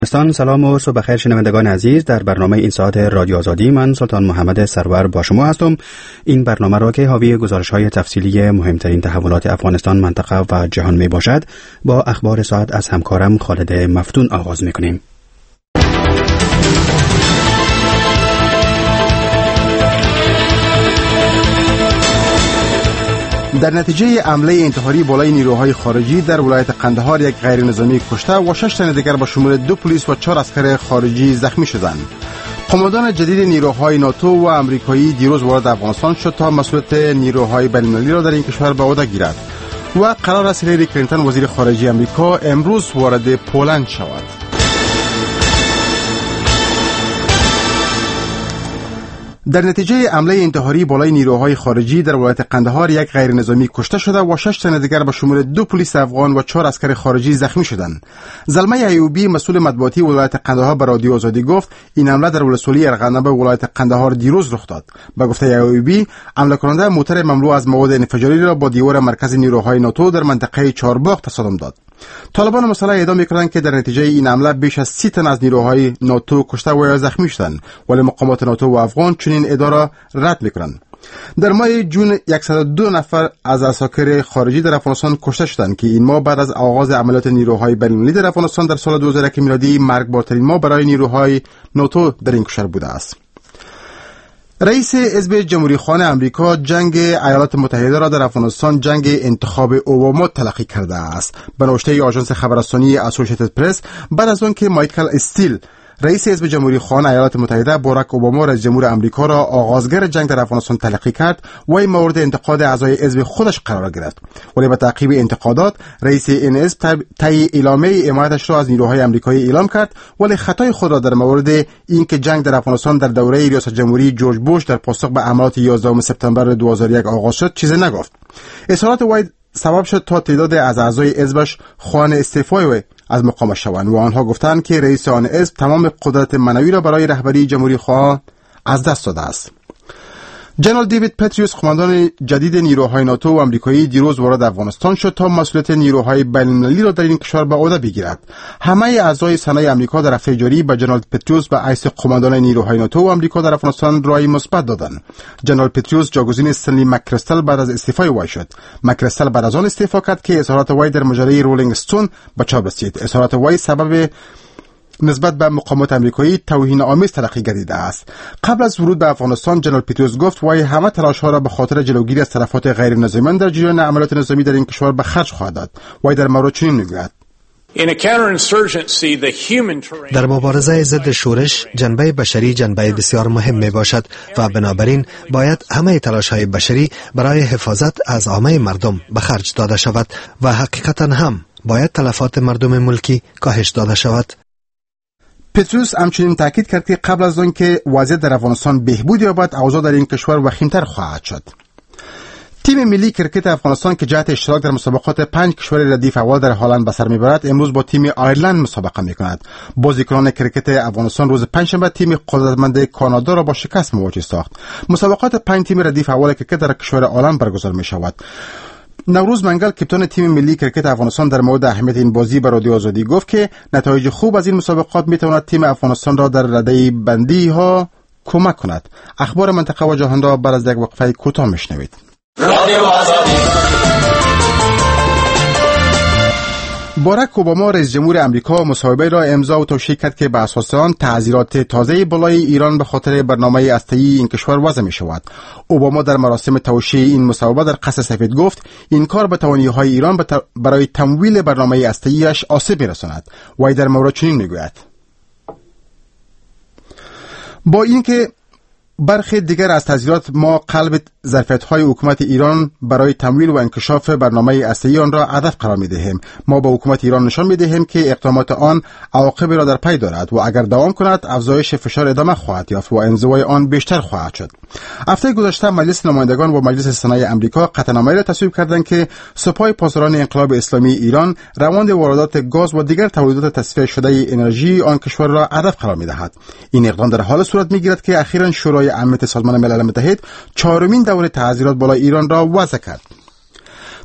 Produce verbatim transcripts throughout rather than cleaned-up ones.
سلام و صبح بخیر شنوندگان عزیز. در برنامه این ساعت رادیو آزادی من سلطان محمد سرور با شما هستم. این برنامه را که حاوی گزارش‌های تفصیلی مهمترین تحولات افغانستان، منطقه و جهان می باشد، با اخبار ساعت از همکارم خالد مفتون آغاز می‌کنیم. در نتیجه حمله انتحاری بالای نیروهای خارجی در ولایت قندهار یک غیر نظامی کشته و شش تن دیگر با شمول دو پلیس و چهار عسکر خارجی زخمی شدند. قماندان جدید نیروهای ناتو و آمریکایی دیروز وارد افغانستان شد تا مسئولیت نیروهای بین‌المللی را در این کشور به عهده گیرد و قرار است هیلاری کلینتون وزیر خارجه آمریکا امروز وارد پولند شود. در نتیجه حمله انتحاری بالای نیروهای خارجی در ولایت قندهار یک غیر نظامی کشته شده و شش تن دیگر به شمول دو پلیس افغان و چهار عسکر خارجی زخمی شدند. زلمه ایوبی مسئول مطبوعاتی ولایت قندهار به رادیو آزادی گفت این حمله در ولسوالی ارغنداب ولایت قندهار دیروز رخ داد. به گفته ایوبی، حمله کننده موتر مملو از مواد انفجاری را با دیوار مرکز نیروهای ناتو در منطقه چهارباغ تصادم داد. طالبان مسلح ادعا می‌کنند که در نتیجه این حمله بیش از سی تن از نیروهای ناتو کشته و یا زخمی شدند، ولی مقامات ناتو و افغان چنین ادعا را رد می‌کنند. در ماه جون صد و دو نفر از عساکر خارجی در افغانستان کشته شدند که این ماه بعد از آغاز عملیات نیروهای بین‌المللی در افغانستان در سال دو هزار و یک میلادی مرگبارترین ماه برای نیروهای ناتو در این کشور بوده است. رئیس حزب جمهوری خواهان امریکا جنگ ایالات متحده را در افغانستان جنگ انتخاب اوباما تلقی کرده است. به نوشته آژانس خبررسانی اسوسییتد پرس، بعد از آن که مایکل استیل رئیس حزب جمهوری خواهان ایالات متحده باراک اوباما رئیس جمهور آمریکا را آغازگر جنگ در افغانستان تلقی کرد و این مورد انتقاد اعضای حزب خودش قرار گرفت، ولی به تعقیب انتقادات رئیس این حزب طی اعلامیه حمایتش را از نیروهای آمریکایی اعلام کرد، ولی خطای خود را در مورد اینکه جنگ در افغانستان در دوره ریاست جمهوری جورج بوش در پاسخ به حملات یازدهم سپتامبر دو هزار و یک آغاز شد چیزی نگفت. اظهارات وید سبب شد تا تعداد از اعضای حزبش خواهان استعفای از مقامش شوند و آنها گفتند که رئیس آن حزب تمام قدرت معنوی را برای رهبری جمهوری خواه از دست داده است. جنرال دیوید پتریوس، قماندان جدید نیروهای ناتو و آمریکایی، دیروز وارد افغانستان شد تا مسئولیت نیروهای بین‌المللی را در این کشور به عهده بگیرد. همه اعضای سنای آمریکا در هفته جاری به جنرال پتریوس به حیث قماندان نیروهای ناتو و آمریکا در افغانستان رای مثبت دادند. جنرال پتریوس جاگزین استنلی مک‌کریستل بعد از استعفای وی شد. مک‌کریستل بعد از آن استعفا کرد که اظهارات وی در مجله رولینگ استون به چاپ رسید. اظهارات وی سبب نسبت به مقامات آمریکایی توهین آمیز تلقی گردیده است. قبل از ورود به افغانستان جنرال پتریوس گفت وی همه تلاش‌ها را به خاطر جلوگیری از تلفات غیر نظامیان در جریان عملیات نظامی در این کشور به خرج خواهد داد. وی در مورد چنین میگوید: در مبارزه ضد شورش جنبه بشری جنبه بسیار مهم می باشد و بنابراین باید همه تلاش‌های بشری برای حفاظت از عامه مردم به خرج داده شود و حقیقتاً هم باید تلفات مردم ملکی کاهش داده شود. پتروس همچنین تاکید کرد که قبل از آن که وضعیت در افغانستان بهبود یابد، اوضاع در این کشور وخیم‌تر خواهد شد. تیم ملی کرکت افغانستان که جهت اشتراک در مسابقات پنج کشور ردیف اول در هلند به سر میبرد، امروز با تیم آیرلند مسابقه میکند. بازیکنان کرکت افغانستان روز پنجشنبه تیم قدرتمند کانادا را با شکست مواجه ساخت. مسابقات پنج تیم ردیف اول کرکت در کشور هلند برگزار میشود. نوروز منگل، کپتان تیم ملی کرکت افغانستان، در مورد اهمیت این بازی به رادیو آزادی گفت که نتایج خوب از این مسابقات میتواند تیم افغانستان را در رده بندی ها کمک کند. اخبار منطقه و جهان را بعد از یک وقفه کوتاه میشنوید. رادیو آزادی. باراک اوباما رئیس جمهور آمریکا مصاحبه را امضا و توشیح کرد که به اساس آن تعزیرات تازه بالای ایران به خاطر برنامه هسته‌ای این کشور وضع می شود. اوباما در مراسم توشیح این مصاحبه در قصر سفید گفت این کار به توانایی‌های ایران برای تمویل برنامه هسته‌ایش آسیب می‌رساند. وی در مورد چنین می‌گوید: با اینکه برخی دیگر از تعزیرات ما قلب ظرفیت‌های حکومت ایران برای تمویل و انکشاف برنامه هسته‌ای آن را هدف قرار می‌دهیم. ما به حکومت ایران نشان می‌دهیم که اقدامات آن عواقب را در پی دارد و اگر دوام کند افزایش فشار ادامه خواهد یافت و انزوای آن بیشتر خواهد شد. هفته گذشته مجلس نمایندگان و مجلس سنای آمریکا قطعنامه‌ای را تصویب کردند که سپاه پاسداران انقلاب اسلامی ایران روند واردات گاز و دیگر تولیدات تصفیه شده انرژی آن کشور را هدف قرار می‌دهد. این اقدام در حال صورت می‌گیرد که اخیراً شورای امنیت سازمان ملل متحد چهارمین دوره تعزیرات بالای ایران را وضع کرد.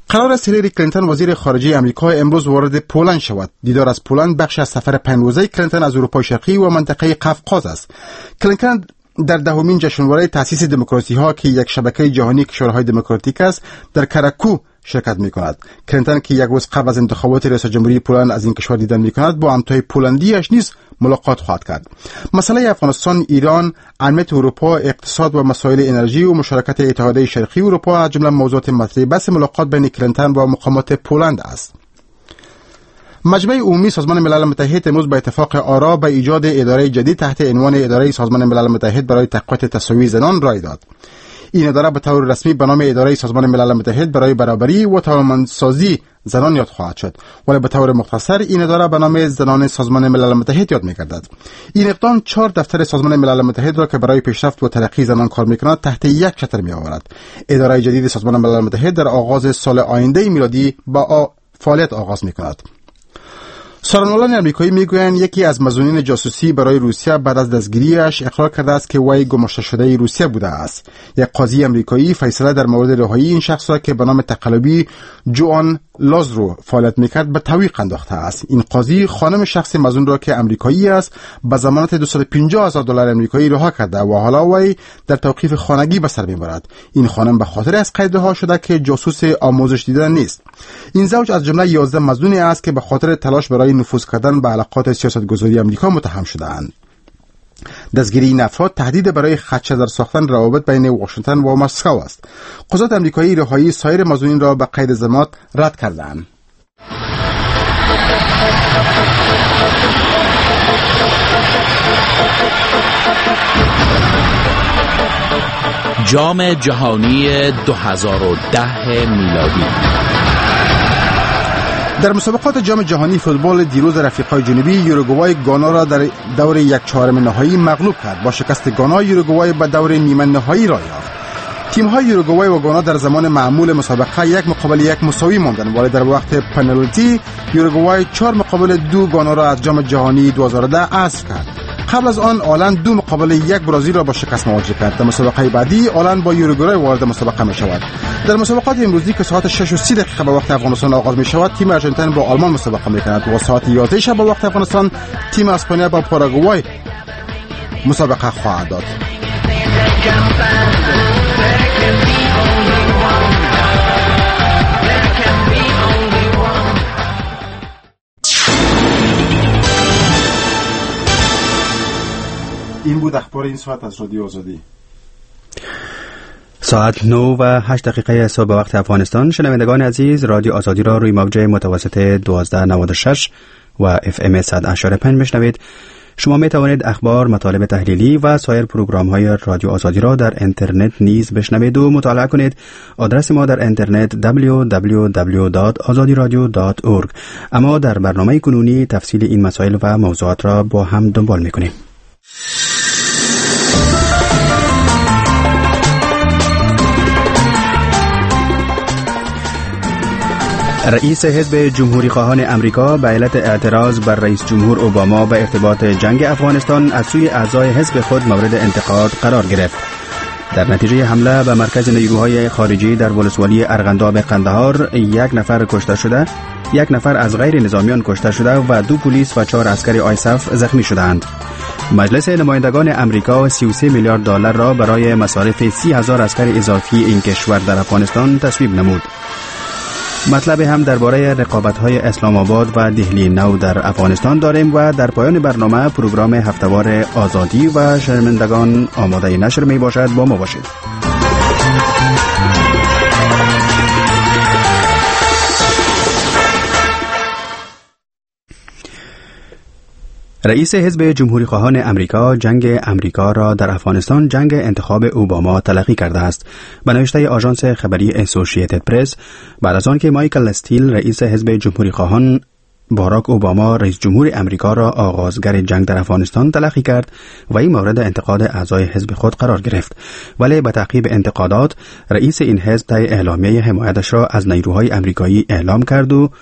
قرار است هیلاری کلینتون وزیر خارجه آمریکا امروز وارد پولند شود. دیدار از پولند بخش از سفر پنج روزه کلینتون از اروپای شرقی و منطقه قفقاز است. کلینتون در دهمین جشنواره تأسیس دموکراسی ها که یک شبکه جهانی کشورهای دموکراتیک است در کراکو شرکت می کند. کلینتون که یک روز قبل از انتخابات ریاست جمهوری پولند از این کشور دیدن می کند با همتای پولندیش نیز ملاقات خواهد کرد. مسئله افغانستان، ایران، امنیت اروپا، اقتصاد و مسائل انرژی و مشارکت اتحادیه شرقی اروپا از جمله موضوعات مطرح بحث ملاقات بین کلینتون و مقامات پولند است. مجمع عمومی سازمان ملل متحد امروز به اتفاق آرا به ایجاد اداره جدید تحت عنوان اداره سازمان ملل متحد برای تقویت تساوی زنان رای داد. این اداره به طور رسمی به نام اداره سازمان ملل متحد برای برابری و توانمندسازی زنان یاد خواهد شد، ولی به طور مختصر این اداره به نام زنان سازمان ملل متحد یاد می‌گردد. این اقدام چهار دفتر سازمان ملل متحد را که برای پیشرفت و ترقی زنان کار می‌کند تحت یک چتر می‌آورد. اداره جدید سازمان ملل متحد در آغاز سال آینده میلادی با فعالیت آغاز می‌کند. سخنرانان آمریکایی میگویند یکی از مظنونین جاسوسی برای روسیه بعد از دستگیریش اقرار کرده است که وی گماشته شده روسیه بوده است. یک قاضی آمریکایی فیصله در مورد رهایی این شخص را که به نام تقلبی جوان لازرو فعالیت میکرد به تعویق انداخته است. این قاضی خانم شخص مظنون را که آمریکایی است به ضمانت دویست و پنجاه هزار دلار آمریکایی رها کرده و حالا وی در توقیف خانگی به سر میبرد. این خانم به خاطر از قید رها شده که جاسوس آموزش دیده نیست. این زوج از جمله یازده مظنونی است که به خاطر تلاش برای نفوذ کردن به علاقات سیاستگذاری آمریکا متهم شده‌اند. دستگیری این افراد تهدید برای خدشه‌زر ساختن روابط بین واشنگتن و مسکو است. قضات آمریکایی رهایی سایر مظنونین را به قید ضمانت رد کردند. جام جهانی دو هزار و ده میلادی. در مسابقات جام جهانی فوتبال دیروز رفیقای جنوبی یوروگوای گانا را در دور یک چهارم نهایی مغلوب کرد. با شکست گانا یوروگوای به دور نیمه نهایی را یافت. تیم‌های یوروگوای و گانا در زمان معمول مسابقه یک مقابل یک مساوی ماندند، ولی در وقت پنالتی یوروگوای چهار مقابل دو گانا را از جام جهانی دو هزار و ده حذف کرد. قبل از آن آلند دو مقابل یک برزیل را با شکست مواجه کرد. در مسابقه بعدی آلند با یوروگوای وارد مسابقه می شود. در مسابقات امروزی که ساعت شش و سی دقیقه به وقت افغانستان آغاز می شود، تیم ارژانتین با آلمان مسابقه می کند و ساعت یازده شب به وقت افغانستان تیم اسپانیا با پاراگوای مسابقه خواهد داد. این بود اخبار این ساعت از رادیو آزادی. ساعت نه و هشت دقیقه صبح به وقت افغانستان. شنوندگان عزیز، رادیو آزادی را روی موج متوسط دوازده نود و شش و اف ام صد و اشاره پنج میشنوید. شما می توانید اخبار، مطالب تحلیلی و سایر پروگرام های رادیو آزادی را در اینترنت نیز بشنوید و مطالعه کنید. آدرس ما در اینترنت دبلیو دبلیو دبلیو دات آزادی رادیو دات اورگ. اما در برنامه کنونی تفصیل این مسائل و موضوعات را با هم دنبال می کنیم. رئیس حزب جمهوری خواهان امریکا به علت اعتراض بر رئیس جمهور اوباما به ارتباط جنگ افغانستان از سوی اعضای حزب خود مورد انتقاد قرار گرفت. در نتیجه حمله به مرکز نیروهای خارجی در ولسوالی ارغنداب قندهار یک نفر کشته شده، یک نفر از غیر نظامیان کشته شده و دو پلیس و چهار عسکر آیساف زخمی شدند. مجلس نمایندگان امریکا سی و سه میلیارد دلار را برای مصارف سی هزار عسکر اضافی این کشور در افغانستان تصویب نمود. مطلب هم درباره رقابت‌های اسلام آباد و دهلی نو در افغانستان داریم و در پایان برنامه پروگرام هفته‌وار آزادی و شنوندگان آماده نشر می باشد. با ما باشید. رئیس حزب جمهوری خواهان امریکا جنگ امریکا را در افغانستان جنگ انتخاب اوباما تلقی کرده است. به نوشته آژانس خبری اسوسییتد پرس، بعد از آن که مایکل استیل رئیس حزب جمهوری خواهان باراک اوباما رئیس جمهور امریکا را آغازگر جنگ در افغانستان تلقی کرد و این مورد انتقاد اعضای حزب خود قرار گرفت، ولی به تعقیب انتقادات رئیس این حزب طی اعلامیه حمایتش را از نیروهای امریکایی اعلام کرد و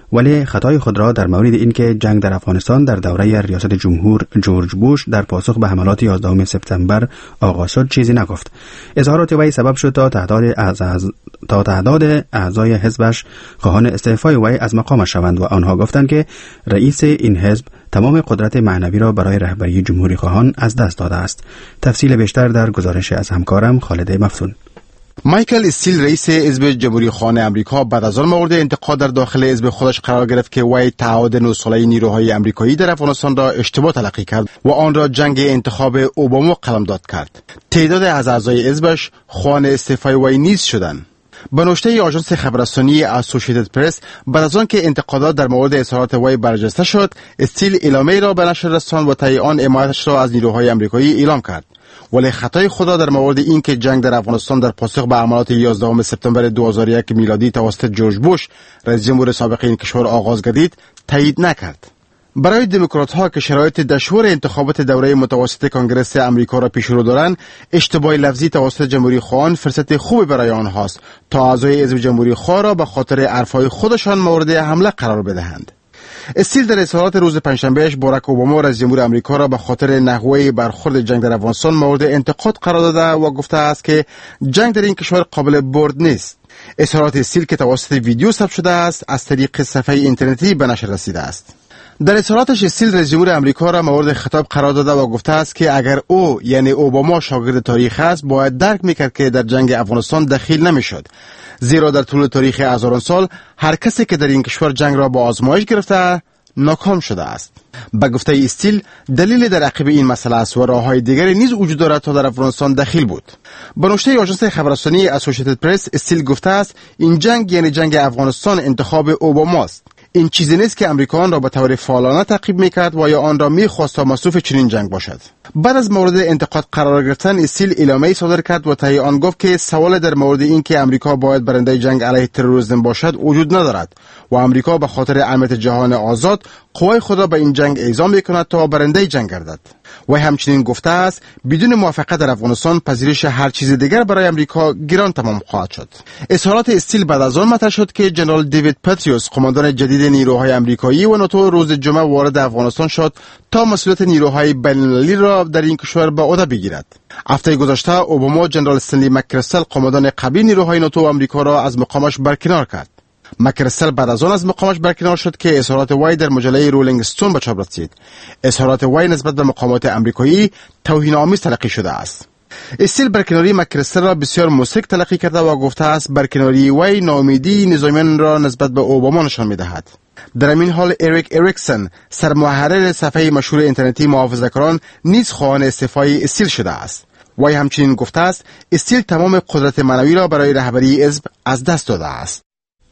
ولی خطای خود را در مورد اینکه جنگ در افغانستان در دوره ریاست جمهور جورج بوش در پاسخ به حملات یازدهم سپتامبر آغاز شد چیزی نگفت. اظهارات وی سبب شد تا تعداد از از تا تعداد اعضای حزبش خواهان استعفای وی از مقامش شوند و آنها گفتند که رئیس این حزب تمام قدرت معنوی را برای رهبری جمهوری خواهان از دست داده است. تفصیل بیشتر در گزارش از همکارم خالد مفتون. مایکل استیل رئیس حزب جمهوری خواهان امریکا بعد از آن مورد انتقاد در داخل حزب خودش قرار گرفت که وی تعهد نه ساله نیروهای امریکایی در افغانستان را اشتباه تلقی کرد و آن را جنگ انتخاب اوباما قلمداد کرد. تعداد از اعضای حزبش خواهان استعفای وی نیز شدند. به نشته آژانس خبررسانی اسوسییتد پرس بعد از آن که انتقادات در مورد اظهارات وی برجسته شد، استیل اعلامیه را به نشر رساند و طی آن حمایتش را از نیروهای امریکایی اعلام کرد. ولی خطای خدا در مورد این که جنگ در افغانستان در پاسخ به حملات یازدهم سپتامبر دو هزار و یک میلادی توسط جورج بوش رئیس جمهور سابق این کشور آغاز گردید تایید نکرد. برای دموکرات ها که شرایط دشوار انتخابات دوره متوسط کنگره امریکا را پیش رو دارند، اشتباه لفظی توسط جمهوری خواهان فرصت خوبی برای آنهاست تا اعضای حزب جمهوری خواه را به خاطر حرفهای خودشان مورد حمله قرار بدهند. استیل در اظهارات روز پنجشنبهش باراک اوباما رئیس جمهور امریکا را به خاطر نحوه برخورد جنگ در افغانستان مورد انتقاد قرار داده و گفته است که جنگ در این کشور قابل برد نیست. اظهارات استیل که توسط ویدیو ثبت شده است از طریق صفحه اینترنتی به نشر رسیده است. در اظهاراتش استیل رئیس جمهور امریکا را مورد خطاب قرار داده و گفته است که اگر او یعنی اوباما شاگرد تاریخ است باید درک میکرد که در جنگ افغانستان دخیل نمیشد، زیرا در طول تاریخ هزاران سال هر کسی که در این کشور جنگ را با آزمایش گرفته ناکام شده است. به گفته استیل دلیل در عقب این مسئله است و راههای دیگری نیز وجود دارد تا در افغانستان دخیل بود. به نشته آژانس خبررسانی اسوسییتد پرس استیل گفته است این جنگ یعنی جنگ افغانستان انتخاب اوباما است. این چیزی نیست که امریکایان را به طور فعالانه تعقیب میکرد و یا آن را میخواست تا مصروف چنین جنگ باشد. بعد از مورد انتقاد قرار گرفتن استیل اعلامیه صادر کرد و طی آن گفت که سوال در مورد این که امریکا باید برنده جنگ علیه تروریسم باشد وجود ندارد و امریکا به خاطر امنیت جهان آزاد قوای خود را به این جنگ اعزام میکند تا برنده جنگ گردد. و همچنین گفته است بدون موافقت در افغانستان پذیرش هر چیز دیگر برای امریکا گران تمام خواهد شد. اظهارات استیل بعد از آن مطرح شد که جنرال دیوید پاتریوس قماندان جدید نیروهای امریکایی و ناتو روز جمعه وارد افغانستان شد تا مسئولیت نیروهای بین‌المللی را در این کشور به عهده بگیرد. هفته گذشته اوباما جنرال استنلی مک‌کرسل قماندان قبلی نیروهای ناتو و امریکا را از مقامش برکنار کرد. مک‌کرسل بعد از آن از مقامش برکنار شد که اظهارات وی در مجله رولینگ استون به چاپ رسید. اظهارات وی نسبت به مقامات امریکایی توهین‌آمیز تلقی شده است. استیل برکناری مک‌کرسل را بسیار مسک تلقی کرده و گفته است برکناری وی ناامیدی نظامیان را نسبت به اوباما نشان می‌دهد. در این حال اریک اریکسن سرمحرر صفحه مشهور اینترنتی محافظه‌کاران نیز خواهان استعفای استیل شده است. وی همچنین گفته است استیل تمام قدرت معنوی را برای رهبری حزب از دست داده است.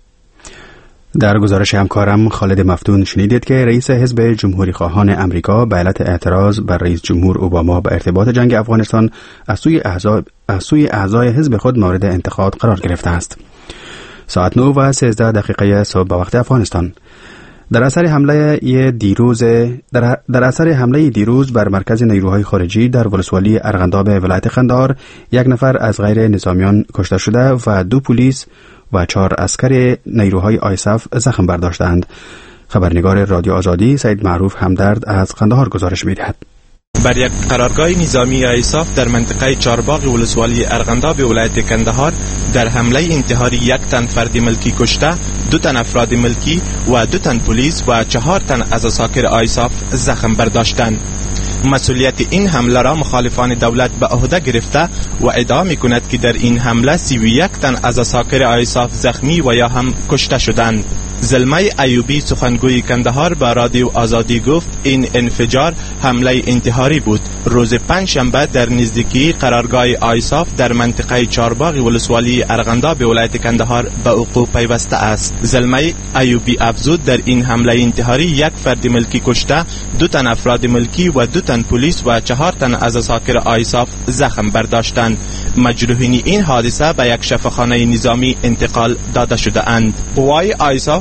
در گزارش همکارم خالد مفتون شنیدید که رئیس حزب جمهوری خواهان امریکا به علت اعتراض بر رئیس جمهور اوباما به ارتباط جنگ افغانستان از سوی اعضای از سوی اعضای حزب خود مورد انتقاد قرار گرفته است. ساعت نه و سیزده دقیقه صبح به وقت افغانستان. در اثر حمله دیروز در, در اثر حمله دیروز بر مرکز نیروهای خارجی در ولسوالی ارغنداب ولایت قندهار یک نفر از غیر نظامیان کشته شده و دو پلیس و چهار عسکر نیروهای آیساف زخم برداشتند. خبرنگار رادیو آزادی سید معروف همدرد از قندهار گزارش می‌دهد. بر یک قرارگاه نظامی آیساف در منطقه چارباغ ولسوالی ارغنداب ولایت قندهار در حمله انتحاری یک تن فرد ملکی کشته، دو تن افراد ملکی و دو تن پلیس و چهار تن از عساکر آیساف زخم برداشتند. مسئولیت این حمله را مخالفان دولت به عهده گرفته و ادعا می‌کند که در این حمله سی و یک تن از عساکر آیساف زخمی و یا هم کشته شدند. زلمه ایوبی سخنگوی کندهار با رادیو آزادی گفت این انفجار حمله انتحاری بود. روز پنجشنبه در نزدیکی قرارگاه آیساف در منطقه چارباغ ولسوالی ارغنداب ولایت کندهار به وقوع پیوسته است. زلمه ایوبی افزود در این حمله انتحاری یک فرد ملکی کشته، دو تن افراد ملکی و دو تن پلیس و چهار تن از عساکر آیساف زخم برداشتند. مجروحین این حادثه به یک شفاخانه نظامی انتقال داده شده اند. قوای آیساف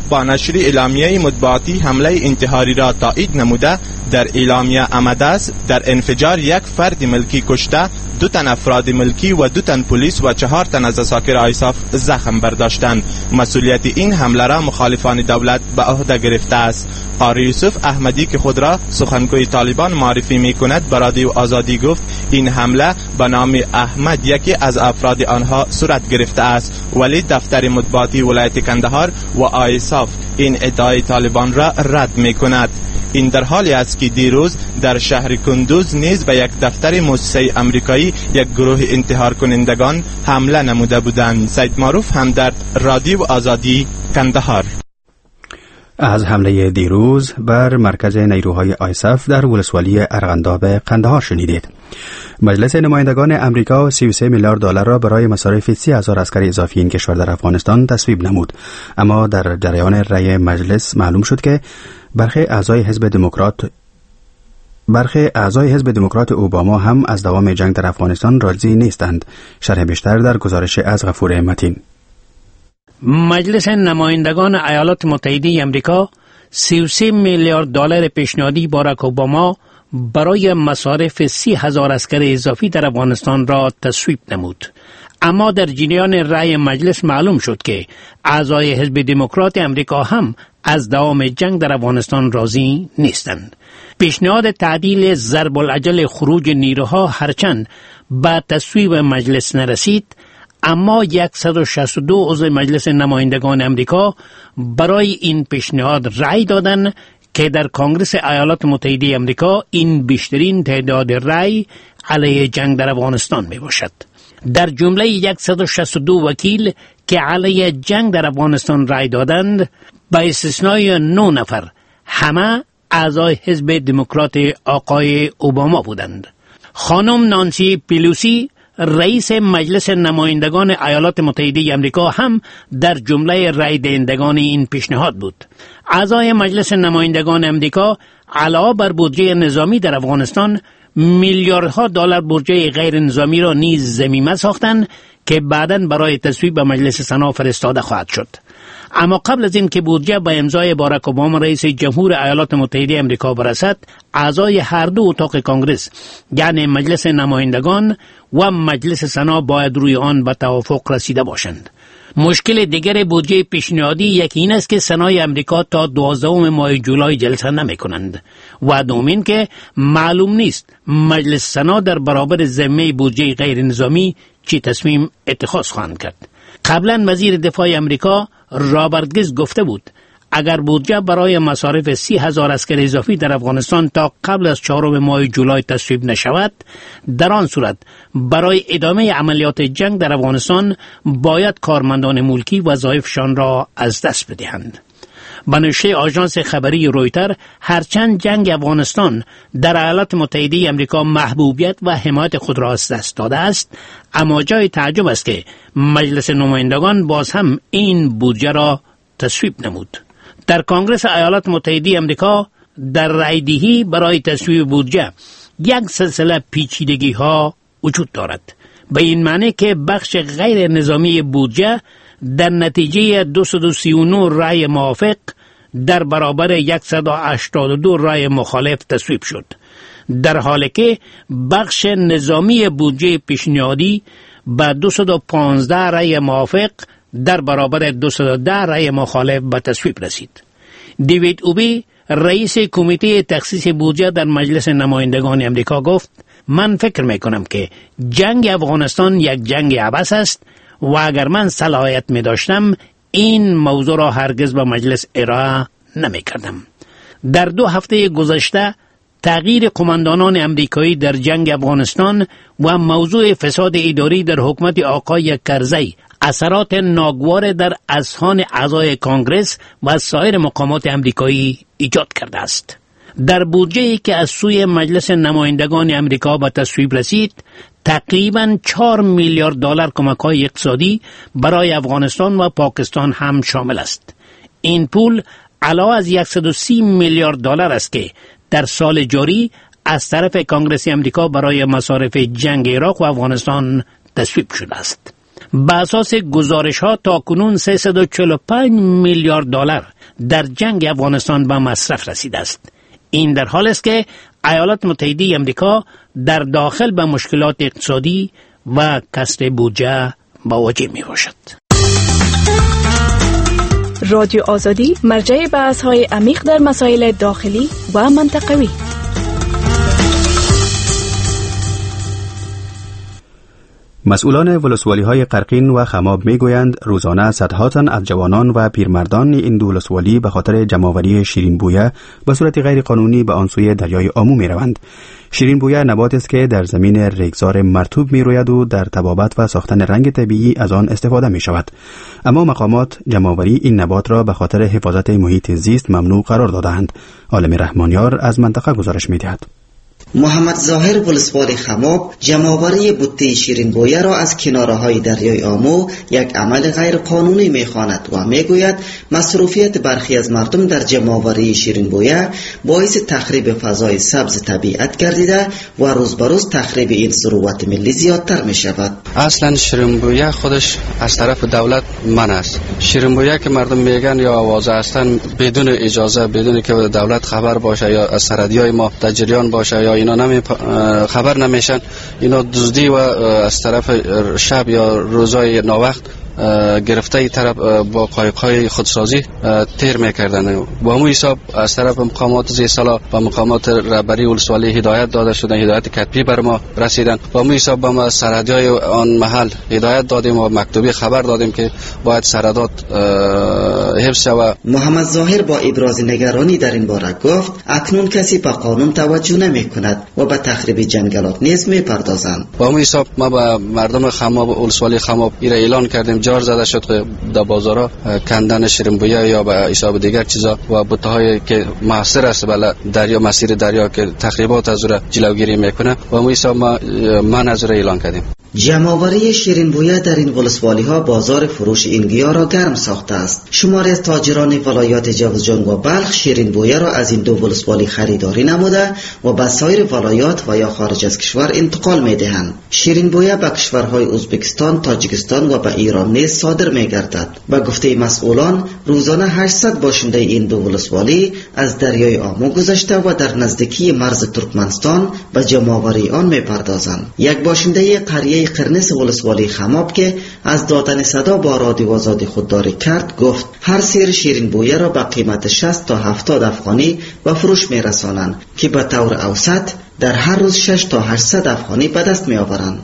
با نشر اعلامیه مطبوعاتی حمله انتحاری را تایید نموده در اعلامیه آمده است در انفجار یک فرد ملکی کشته، دو تن افراد ملکی و دو تن پلیس و چهار تن از عساکر آیساف زخم برداشتند. مسئولیت این حمله را مخالفان دولت به عهده گرفته است. قاری یوسف احمدی که خود را سخنگوی طالبان معرفی می کند به رادیو آزادی گفت این حمله به نام احمد یکی از افراد آنها صورت گرفته است، ولی دفتر مطبوعاتی ولایت کندهار و آیساف این ادعای طالبان را رد می کند. این در حالی است که دیروز در شهر کندوز نیز به یک دفتر مؤسسه امریکایی یک گروه انتحار کنندگان حمله نموده بودند. سید معروف همدرد، رادیو آزادی، کندهار. از حمله دیروز بر مرکز نیروهای آیساف در ولسوالی ارغنداب قندهار شنیدید. مجلس نمایندگان امریکا سی و سه میلیارد دلار را برای مصارف سی هزار عسکر اضافی این کشور در افغانستان تصویب نمود، اما در جریان رأی مجلس معلوم شد که برخی اعضای حزب دموکرات برخی اعضای حزب دموکرات اوباما هم از دوام جنگ در افغانستان راضی نیستند. شرح بیشتر در گزارش از غفور متین. مجلس نمایندگان ایالات متحده آمریکا سی و سه میلیارد دلار پیشنهادی باراک اوباما برای مصارف سی هزار عسکر اضافی در افغانستان را تصویب نمود. اما در جریان رأی مجلس معلوم شد که اعضای حزب دموکرات آمریکا هم از دوام جنگ در افغانستان راضی نیستند. پیشنهاد تعدیل ضرب العجل خروج نیروها هرچند به تصویب مجلس نرسید، اما صد و شصت و دو عضو مجلس نمایندگان امریکا برای این پیشنهاد رأی دادند که در کنگره ایالات متحده امریکا این بیشترین تعداد رأی علیه جنگ در افغانستان می باشد. در جمله صد و شصت و دو وکیل که علیه جنگ در افغانستان رأی دادند، با استثنای نه نفر همه اعضای حزب دموکرات آقای اوباما بودند. خانم نانسی پیلوسی رئیس مجلس نمایندگان ایالات متحده آمریکا هم در جمله رأی دهندگان این پیشنهاد بود. اعضای مجلس نمایندگان آمریکا علاوه بر بودجه نظامی در افغانستان میلیاردها دلار بودجه غیر نظامی را نیز ضمیمه ساختند که بعداً برای تصویب به مجلس سنا فرستاده خواهد شد. اما قبل از این که بودجه به امضای باراک اوباما رئیس جمهور ایالات متحده آمریکا برسد، اعضای هر دو اتاق کنگرس یعنی مجلس نمایندگان و مجلس سنا باید روی آن به توافق رسیده باشند. مشکل دیگر بودجه پیشنهادی یکی این است که سنای امریکا تا دوازدهم ماه جولای جلسه نمی کنند و دومین که معلوم نیست مجلس سنا در برابر ضمیمه بودجه غیر نظامی چی تصمیم اتخاذ خواهند کرد. قبلا وزیر دفاع امریکا رابرت گیز گفته بود اگر بودجه برای مصارف سی هزار عسکر اضافی در افغانستان تا قبل از چهارم ماه جولای تصویب نشود، در آن صورت برای ادامه عملیات جنگ در افغانستان باید کارمندان ملکی وظایفشان را از دست بدهند. به نشریه آژانس خبری رویتر، هرچند جنگ افغانستان در ایالات متحده آمریکا محبوبیت و حمایت خود را از دست داده است، اما جای تعجب است که مجلس نمایندگان باز هم این بودجه را تصویب نمود. در کنگره ایالات متحده آمریکا در رأی‌دهی برای تصویب بودجه یک سلسله پیچیدگی ها وجود دارد، به این معنی که بخش غیر نظامی بودجه در نتیجه دویست و سی و نه رأی موافق در برابر صد و هشتاد و دو رأی مخالف تصویب شد، در حالی که بخش نظامی بودجه پیشنهادی با دویست و پانزده رأی موافق در برابر دویست و ده رأی مخالف به تصویب رسید. دیوید اوبی رئیس کمیته تخصیص بودجه در مجلس نمایندگان امریکا گفت من فکر میکنم که جنگ افغانستان یک جنگ عبث است و اگر من صلاحیت می داشتم این موضوع را هرگز به مجلس ارائه نمی کردم. در دو هفته گذشته تغییر قماندانان امریکایی در جنگ افغانستان و موضوع فساد اداری در حکومت آقای کرزی اثرات ناگوار در اذهان اعضای کنگرس و سایر مقامات امریکایی ایجاد کرده است. در بودجه‌ای که از سوی مجلس نمایندگان امریکا به تصویب رسید، تقریباً چهار میلیارد دلار کمک‌های اقتصادی برای افغانستان و پاکستان هم شامل است. این پول علاوه از صد و سی میلیارد دلار است که در سال جاری از طرف کنگره امریکا برای مصارف جنگ عراق و افغانستان تصویب شده است. به اساس گزارش ها تا کنون سیصد و چهل و پنج میلیارد دلار در جنگ افغانستان به مصرف رسیده است. این در حال است که ایالات متحده آمریکا در داخل به مشکلات اقتصادی و کسر بودجه مواجه می باشد. رادیو آزادی مرجع بحث های عمیق در مسائل داخلی و منطقوی. مسئولان ولسوالی‌های قرقین و خماب می‌گویند روزانه صدها تن از جوانان و پیرمردان این دو ولسوالی به خاطر جمع‌آوری شیرین بویه به صورت غیر قانونی به آن سوی دریای آمو می‌روند. شیرین بویه نباتی است که در زمین ریگزار مرطوب می‌روید و در طبابت و ساختن رنگ طبیعی از آن استفاده می‌شود. اما مقامات جمع‌آوری این نبات را به خاطر حفاظت محیط زیست ممنوع قرار دادند. عالم رحمانیار از منطقه گزارش می‌دهد. محمد ظاهر ولسوالی خماب جمع‌آوری بوته شیرین بویه را از کناره‌های دریای آمو یک عمل غیر قانونی می‌خواند و می‌گوید مصروفیت برخی از مردم در جمع‌آوری شیرین بویه باعث تخریب فضای سبز طبیعت گردیده و روز به روز تخریب این ثروت ملی زیادتر می‌شود. اصلا شیرین بویه خودش از طرف دولت منع است. شیرین بویه که مردم میگن یا آوازه هستن بدون اجازه، بدون که دولت خبر باشه یا از سرحدیای ما در جریان باشه یا اینا نمی خبر نمیشن، اینا دزدی و از طرف شب یا روزای ناوقت گرفته ای طرف با قایق‌های خودسازی تیر می‌کردند. با همون حساب از طرف مقامات زیرسالا و مقامات رهبری ولسوالی هدایت داده شدن، هدایت کتبی بر ما رسیدن. با همون حساب با ما سرحدهای آن محل هدایت دادیم و مکتوبی خبر دادیم که باید سرحدات حفظ شود. محمد ظاهر با ابراز نگرانی در این باره گفت اکنون کسی به قانون توجه نمی‌کند و به تخریب جنگلات نیز می‌پردازند. با همون حساب ما با مردم خماب ولسوالی خماب ایره اعلان کردیم جار زده شد که در بازارها کندن شیرین بویه یا به حساب دیگر چیزا و بوتهایی که موثر است بالا دریا مسیر دریا که تخریبات از اون جلوگیری میکنه و ما حساب ما من از اعلان کردیم. جمع‌آوری شیرین بویه در این ولسوالی ها بازار فروش این گیاه را گرم ساخته است. شماری از تاجران ولایات جوزجان و بلخ شیرین بویه را از این دو ولسوالی خریداری نموده و به سایر ولایات و یا خارج از کشور انتقال می‌دهند. شیرین بویه به کشورهای ازبکستان، تاجیکستان و به ایران نیز صادر می‌گردد. به گفته مسئولان روزانه هشتصد باشنده این دو ولسوالی از دریای آمو گذشته و در نزدیکی مرز ترکمنستان به جمع‌آوری آن می‌پردازند. یک باشنده قریه قرنس ولسوالی خماب که از دادن صدا با رادیو آزادی خودداری کرد گفت هر سیر شیرین بویه را به قیمت شصت تا هفتاد افغانی به فروش می رسانند که به طور اوسط در هر روز شش تا هشتصد افغانی به دست می آورند.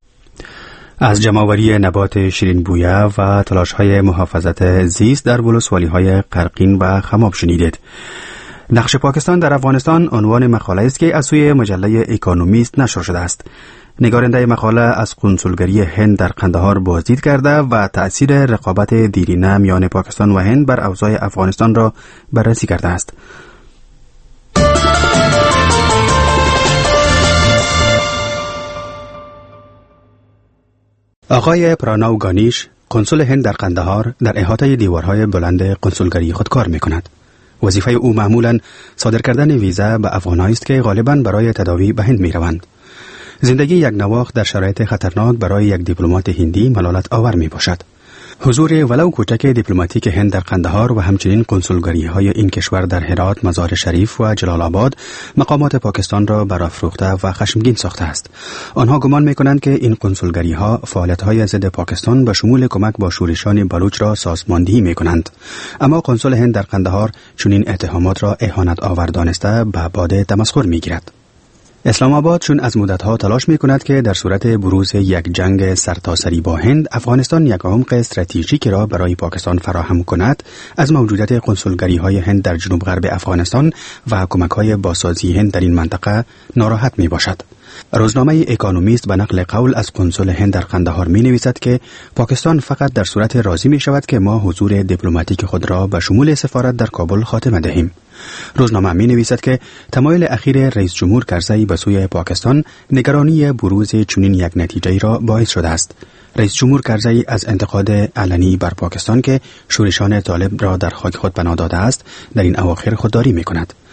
از جمع‌آوری نبات شیرین بویه و تلاش‌های محافظت زیست در ولسوالی‌های قرقین و خماب شنیدید. نقش پاکستان در افغانستان عنوان مقاله است که از سوی مجله اکونومیست نشر شده است. نگارنده مقاله از کنسولگری هند در قندهار بازدید کرده و تأثیر رقابت دیرینه میان پاکستان و هند بر اوضاع افغانستان را بررسی کرده است. آقای پراناو گانیش، کنسول هند در قندهار، در احاطه دیوارهای بلند کنسولگری خود کار می‌کند. وظیفه او معمولاً صادر کردن ویزا به افغان‌هایی است که غالباً برای تداوی به هند می‌روند. زندگی یک نواخت در شرایط خطرناک برای یک دیپلمات هندی ملالت آور می باشد. حضور ولو کوچک دیپلماتیک هند در قندهار و همچنین کنسولگری های این کشور در هرات، مزار شریف و جلال آباد مقامات پاکستان را برافروخته و خشمگین ساخته است. آنها گمان می کنند که این کنسولگری ها فعالیت های ضد پاکستان به شمول کمک با شورشان بلوچ را سازماندهی می کنند. اما کنسول هند در قندهار چنین اتهامات را اهانت آور دانسته به باد تمسخر می گیرد. اسلام آباد چون از مدتها تلاش می کند که در صورت بروز یک جنگ سرتاسری با هند افغانستان یک عمق استراتژیکی را برای پاکستان فراهم کند، از موجودیت کنسولگری های هند در جنوب غرب افغانستان و کمک های بازسازی هند در این منطقه ناراحت می باشد. روزنامه اکونومیست به نقل قول از کنسول هند در قندهار می نویسد که پاکستان فقط در صورت راضی می شود که ما حضور دیپلماتیک خود را به شمول سفارت در کابل خاتمه دهیم. روزنامه می نویسد که تمایل اخیر رئیس جمهور کرزی به سوی پاکستان نگرانی بروز چنین یک نتیجه را باعث شده است. رئیس جمهور کرزی از انتقاد علنی بر پاکستان که شورشان طالب را در خاک خود پناه داده است در این اواخر خودداری می کند.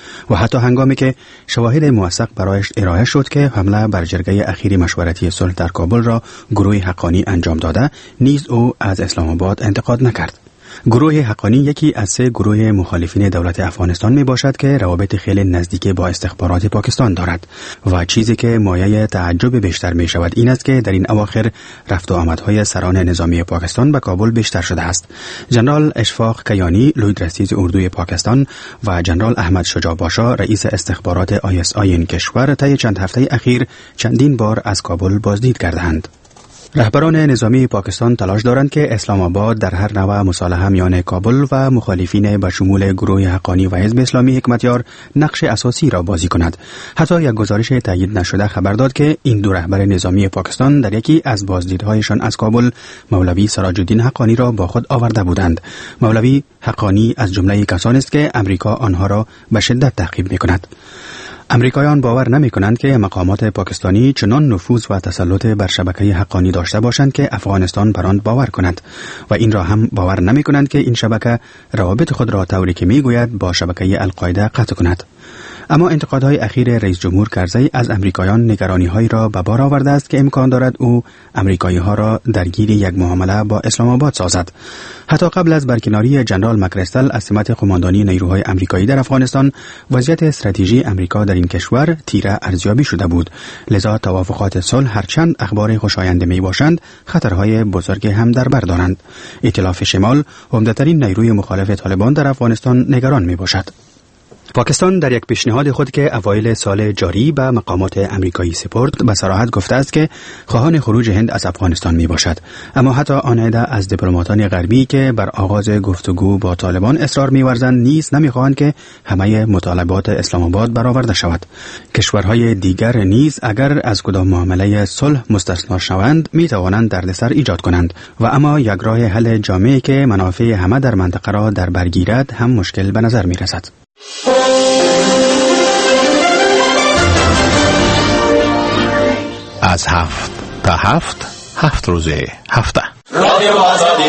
و حتی هنگامی که شواهد موثق برایش ارائه شد که حمله بر جرگه اخیر مشورتی صلح در کابل را گروه حقانی انجام داده، نیز او از اسلام آباد انتقاد نکرد. گروه حقانی یکی از سه گروه مخالفین دولت افغانستان می باشد که روابط خیلی نزدیک با استخبارات پاکستان دارد و چیزی که مایه تعجب بیشتر می شود این است که در این اواخر رفت و آمدهای سران نظامی پاکستان به کابل بیشتر شده است. جنرال اشفاق کیانی، لویدرسیز اردوی پاکستان، و جنرال احمد شجاع باشا، رئیس استخبارات آی اس آی این کشور، طی چند هفته اخیر چندین بار از کابل بازدید کردند. رهبران نظامی پاکستان تلاش دارند که اسلام آباد در هر نوع مصالحه میان کابل و مخالفین به شمول گروه حقانی و حزب اسلامی حکمتیار نقش اساسی را بازی کند. حتی یک گزارش تایید نشده خبر داد که این دو رهبر نظامی پاکستان در یکی از بازدیدهایشان از کابل مولوی سراج الدین حقانی را با خود آورده بودند. مولوی حقانی از جمله کسانی است که امریکا آنها را به شدت تعقیب می‌کند. امریکایان باور نمی کنند که مقامات پاکستانی چنان نفوذ و تسلط بر شبکه حقانی داشته باشند که افغانستان بر آن باور کند و این را هم باور نمی کنند که این شبکه روابط خود را طوری که می گوید با شبکه القاعده قطع کند. اما انتقادهای اخیر رئیس جمهور کرزی از امریکایان نگرانی‌هایی را به بار آورده است که امکان دارد او امریکایی‌ها را درگیر یک معامله با اسلام آباد سازد. حتی قبل از برکناری جنرال مکرستل از سمت قماندانی نیروهای امریکایی در افغانستان، وضعیت استراتژی امریکا در این کشور تیره ارزیابی شده بود. لذا توافقات صلح هرچند اخبار خوشایند می باشند، خطرهای بزرگ هم در بر دارند. ائتلاف شمال، عمده‌ترین نیروی مخالف طالبان در افغانستان، نگران می باشد. پاکستان در یک پیشنهاد خود که اوایل سال جاری به مقامات امریکایی سپرد به صراحت گفته است که خواهان خروج هند از افغانستان می باشد. اما حتی آن عده از دیپلماتان غربی که بر آغاز گفتگو با طالبان اصرار می‌ورزند نیز نمی‌خواهند که همه مطالبات اسلام آباد برآورده شود. کشورهای دیگر نیز اگر از کدام معامله صلح مستثنا شوند می‌توانند دردسر ایجاد کنند و اما یک راه حل جامعی که منافع همه در منطقه را در بر گیرد هم مشکل به نظر می‌رسد. از هفت تا هفت هفت روزه هفته رادیو آزادی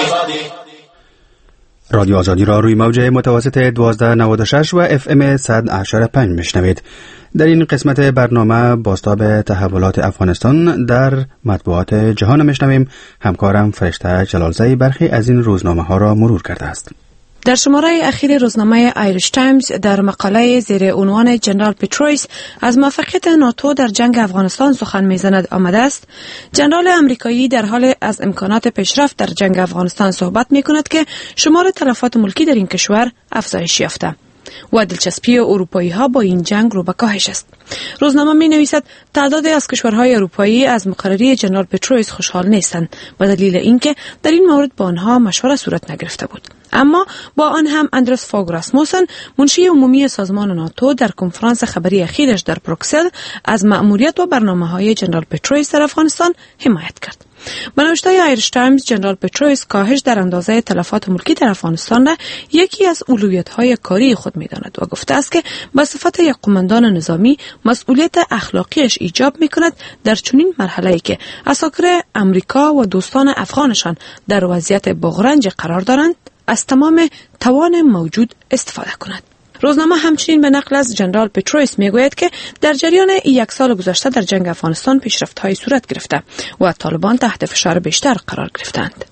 رادیو آزادی را روی موج متوسط دوازده نود و شش و اف ام صد و هشت و پنج میشنوید. در این قسمت برنامه بازتاب تحولات افغانستان در مطبوعات جهان میشنویم. همکارم فرشته جلالزی برخی از این روزنامه ها را مرور کرده است. در شماره اخیر روزنامه آیریش تایمز در مقاله زیر عنوان جنرال پیترویس از موفقیت ناتو در جنگ افغانستان سخن میزند آمده است. جنرال امریکایی در حال از امکانات پیشرفت در جنگ افغانستان صحبت می کند که شمار تلفات ملکی در این کشور افزایش یافته و دلچسپی اروپایی ها با این جنگ رو به کاهش است. روزنامه می نویسد تعداد از کشورهای اروپایی از مقرری جنرال پیترویس خوشحال نیستند به دلیل اینکه در این مورد با آنها مشوره صورت نگرفته بود. اما با آن هم اندرس فاگ راسموسن، منشی عمومی سازمان ناتو، در کنفرانس خبری اخیرش در بروکسل از مأموریت و برنامه‌های جنرال پیترویس در افغانستان حمایت کرد. به نوشته آیریش تایمز، جنرال پیترویس کاهش در اندازه تلفات ملکی در افغانستان را یکی از اولویت‌های کاری خود می‌داند و گفته است که به صفت یک قماندان نظامی مسئولیت اخلاقیش ایجاب می‌کند در چنین مرحله‌ای که عساکر امریکا و دوستان افغانشان در وضعیت بغرنج قرار دارند از تمام توان موجود استفاده کند. روزنامه همچنین به نقل از جنرال پیترویس میگوید که در جریان یک سال گذشته در جنگ افغانستان پیشرفت‌های صورت گرفته و طالبان تحت فشار بیشتر قرار گرفتند.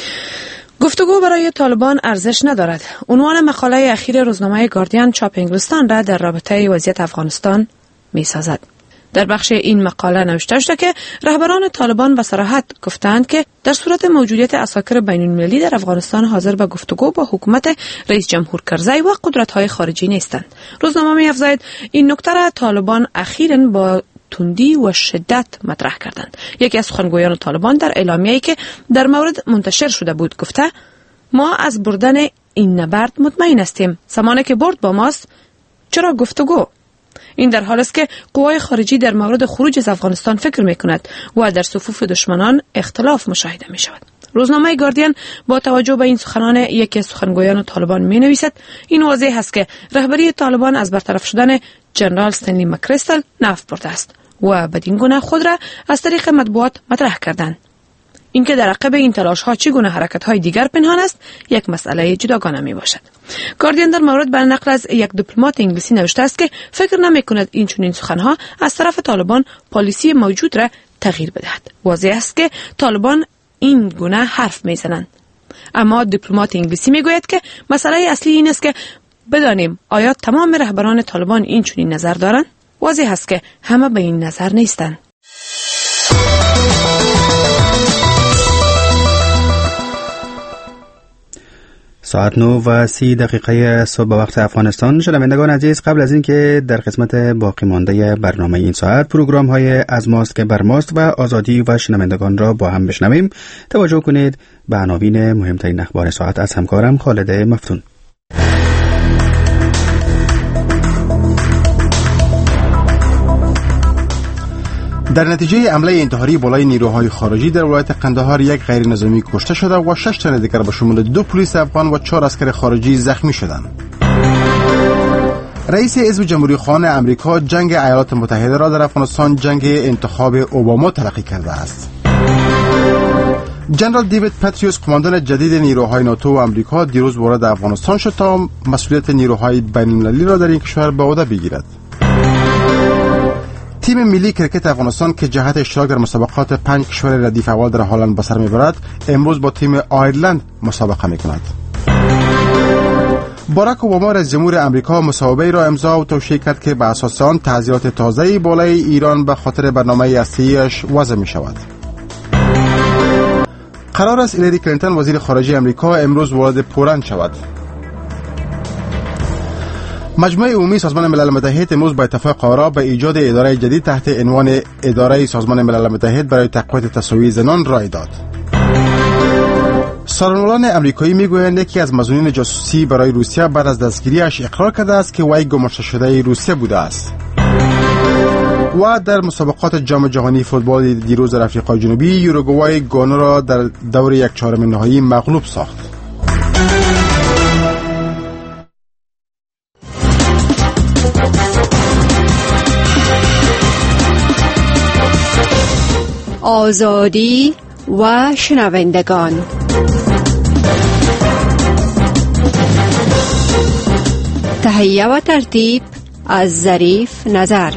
گفتگو برای طالبان ارزش ندارد. عنوان مقاله اخیر روزنامه گاردین چاپ انگلستان را در رابطه وضعیت افغانستان می‌سازد. در بخش این مقاله نوشته شده که رهبران طالبان به صراحت گفتند که در صورت موجودیت عساکر بین‌المللی در افغانستان حاضر به گفتگو با حکومت رئیس جمهور کرزی و قدرت‌های خارجی نیستند. روزنامه می‌افزاید این نکته را طالبان اخیراً با تندی و شدت مطرح کردند. یکی از سخنگویان طالبان در اعلامیه‌ای که در مورد منتشر شده بود گفته: ما از بردن این نبرد مطمئن هستیم. زمانی که برد با ماست، چرا گفتگو؟ این در حالی است که قوای خارجی در مورد خروج از افغانستان فکر می‌کند و در صفوف دشمنان اختلاف مشاهده می‌شود. روزنامه گاردین با توجه به این سخنان یکی از سخنگویان طالبان می‌نویسد: این واضح است که رهبری طالبان از برطرف شدن جنرال استنلی مکرستل نفع برده است و بدین گونه خود را از طریق مطبوعات مطرح کردند. اینکه در عقب این تلاش ها چگونه حرکت های دیگر پنهان است یک مسئله جداگانه می باشد. گاردین در مورد بر نقل از یک دیپلمات انگلیسی نوشته است که فکر نمی کند این چنین سخنها از طرف طالبان پالیسی موجود را تغییر بدهد. واضح است که طالبان این گونه حرف می زنند. اما دیپلمات انگلیسی می گوید که مسئله اصلی این است که بدانیم آیا تمام رهبران طالبان این چنین نظر دارند؟ واضح است که همه به این نظر نیستند. ساعت نو و سی دقیقه صبح به وقت افغانستان. شنوندگان عزیز، قبل از اینکه در قسمت باقی مانده برنامه این ساعت پروگرام های از ماست که بر ماست و آزادی و شنوندگان را با هم بشنویم، توجه کنید به عناوین مهمترین اخبار ساعت از همکارم خالد مفتون. در نتیجه حمله انتحاری بالای نیروهای خارجی در ولایت قندهار یک غیر نظامی کشته شده و شش تن دیگر به شمول دو پلیس افغان و چهار عسکر خارجی زخمی شدند. رئیس حزب جمهوری خواهان امریکا جنگ ایالات متحده را در افغانستان جنگ انتخاب اوباما تلقی کرده است. جنرال دیوید پاتریوس، قماندان جدید نیروهای ناتو و امریکا، دیروز وارد افغانستان شد تا مسئولیت نیروهای بین‌المللی را در این کشور به عهده بگیرد. تیم ملی کرکت افغانستان که جهت اشتراک در مسابقات پنج کشور ردیف اول در هالند به سر میبرد، امروز با تیم آیرلند مسابقه میکند. باراک اوباما رئیس جمهور امریکا مصاحبه‌ای را امضا و توشیح کرد که به اساس آن تعزیرات تازه‌ای بالای ایران به خاطر برنامه هسته‌ایش وضع می‌شود. قرار است هیلاری کلینتون وزیر خارجه امریکا امروز وارد پولند شود. مجمع عمومی سازمان ملل متحد امروز با اتفاق آرا به ایجاد اداره جدید تحت عنوان اداره سازمان ملل متحد برای تقویت تساوی زنان رای داد. سارنولان امریکایی میگویند یکی از مسئولین جاسوسی برای روسیه بعد از دستگیریش اقرار کرده است که وی گماشته شده روسیه بوده است. و در مسابقات جام جهانی فوتبال دیروز در آفریقای جنوبی، یوروگوای گانا را در دور یک چهارم نهایی مغلوب ساخت. آزادی و شنوندگان، تهیه و ترتیب از ظریف نظر.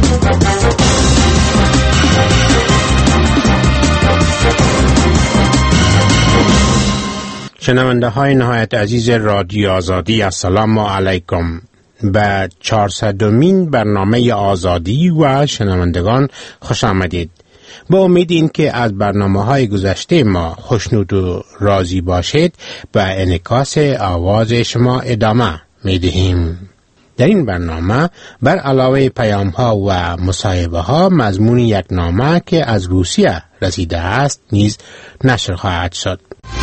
شنونده های نهایت عزیز رادیو آزادی، السلام علیکم. به چهارصدمین برنامه آزادی و شنوندگان خوش آمدید. با امید این که از برنامه‌های گذشته ما خوشنود و راضی باشید، به انعکاس آواز شما ادامه می‌دهیم. در این برنامه بر علاوه پیام‌ها و مصاحبه‌ها مضمون یک نامه که از روسیه رسیده است نیز نشر خواهد شد.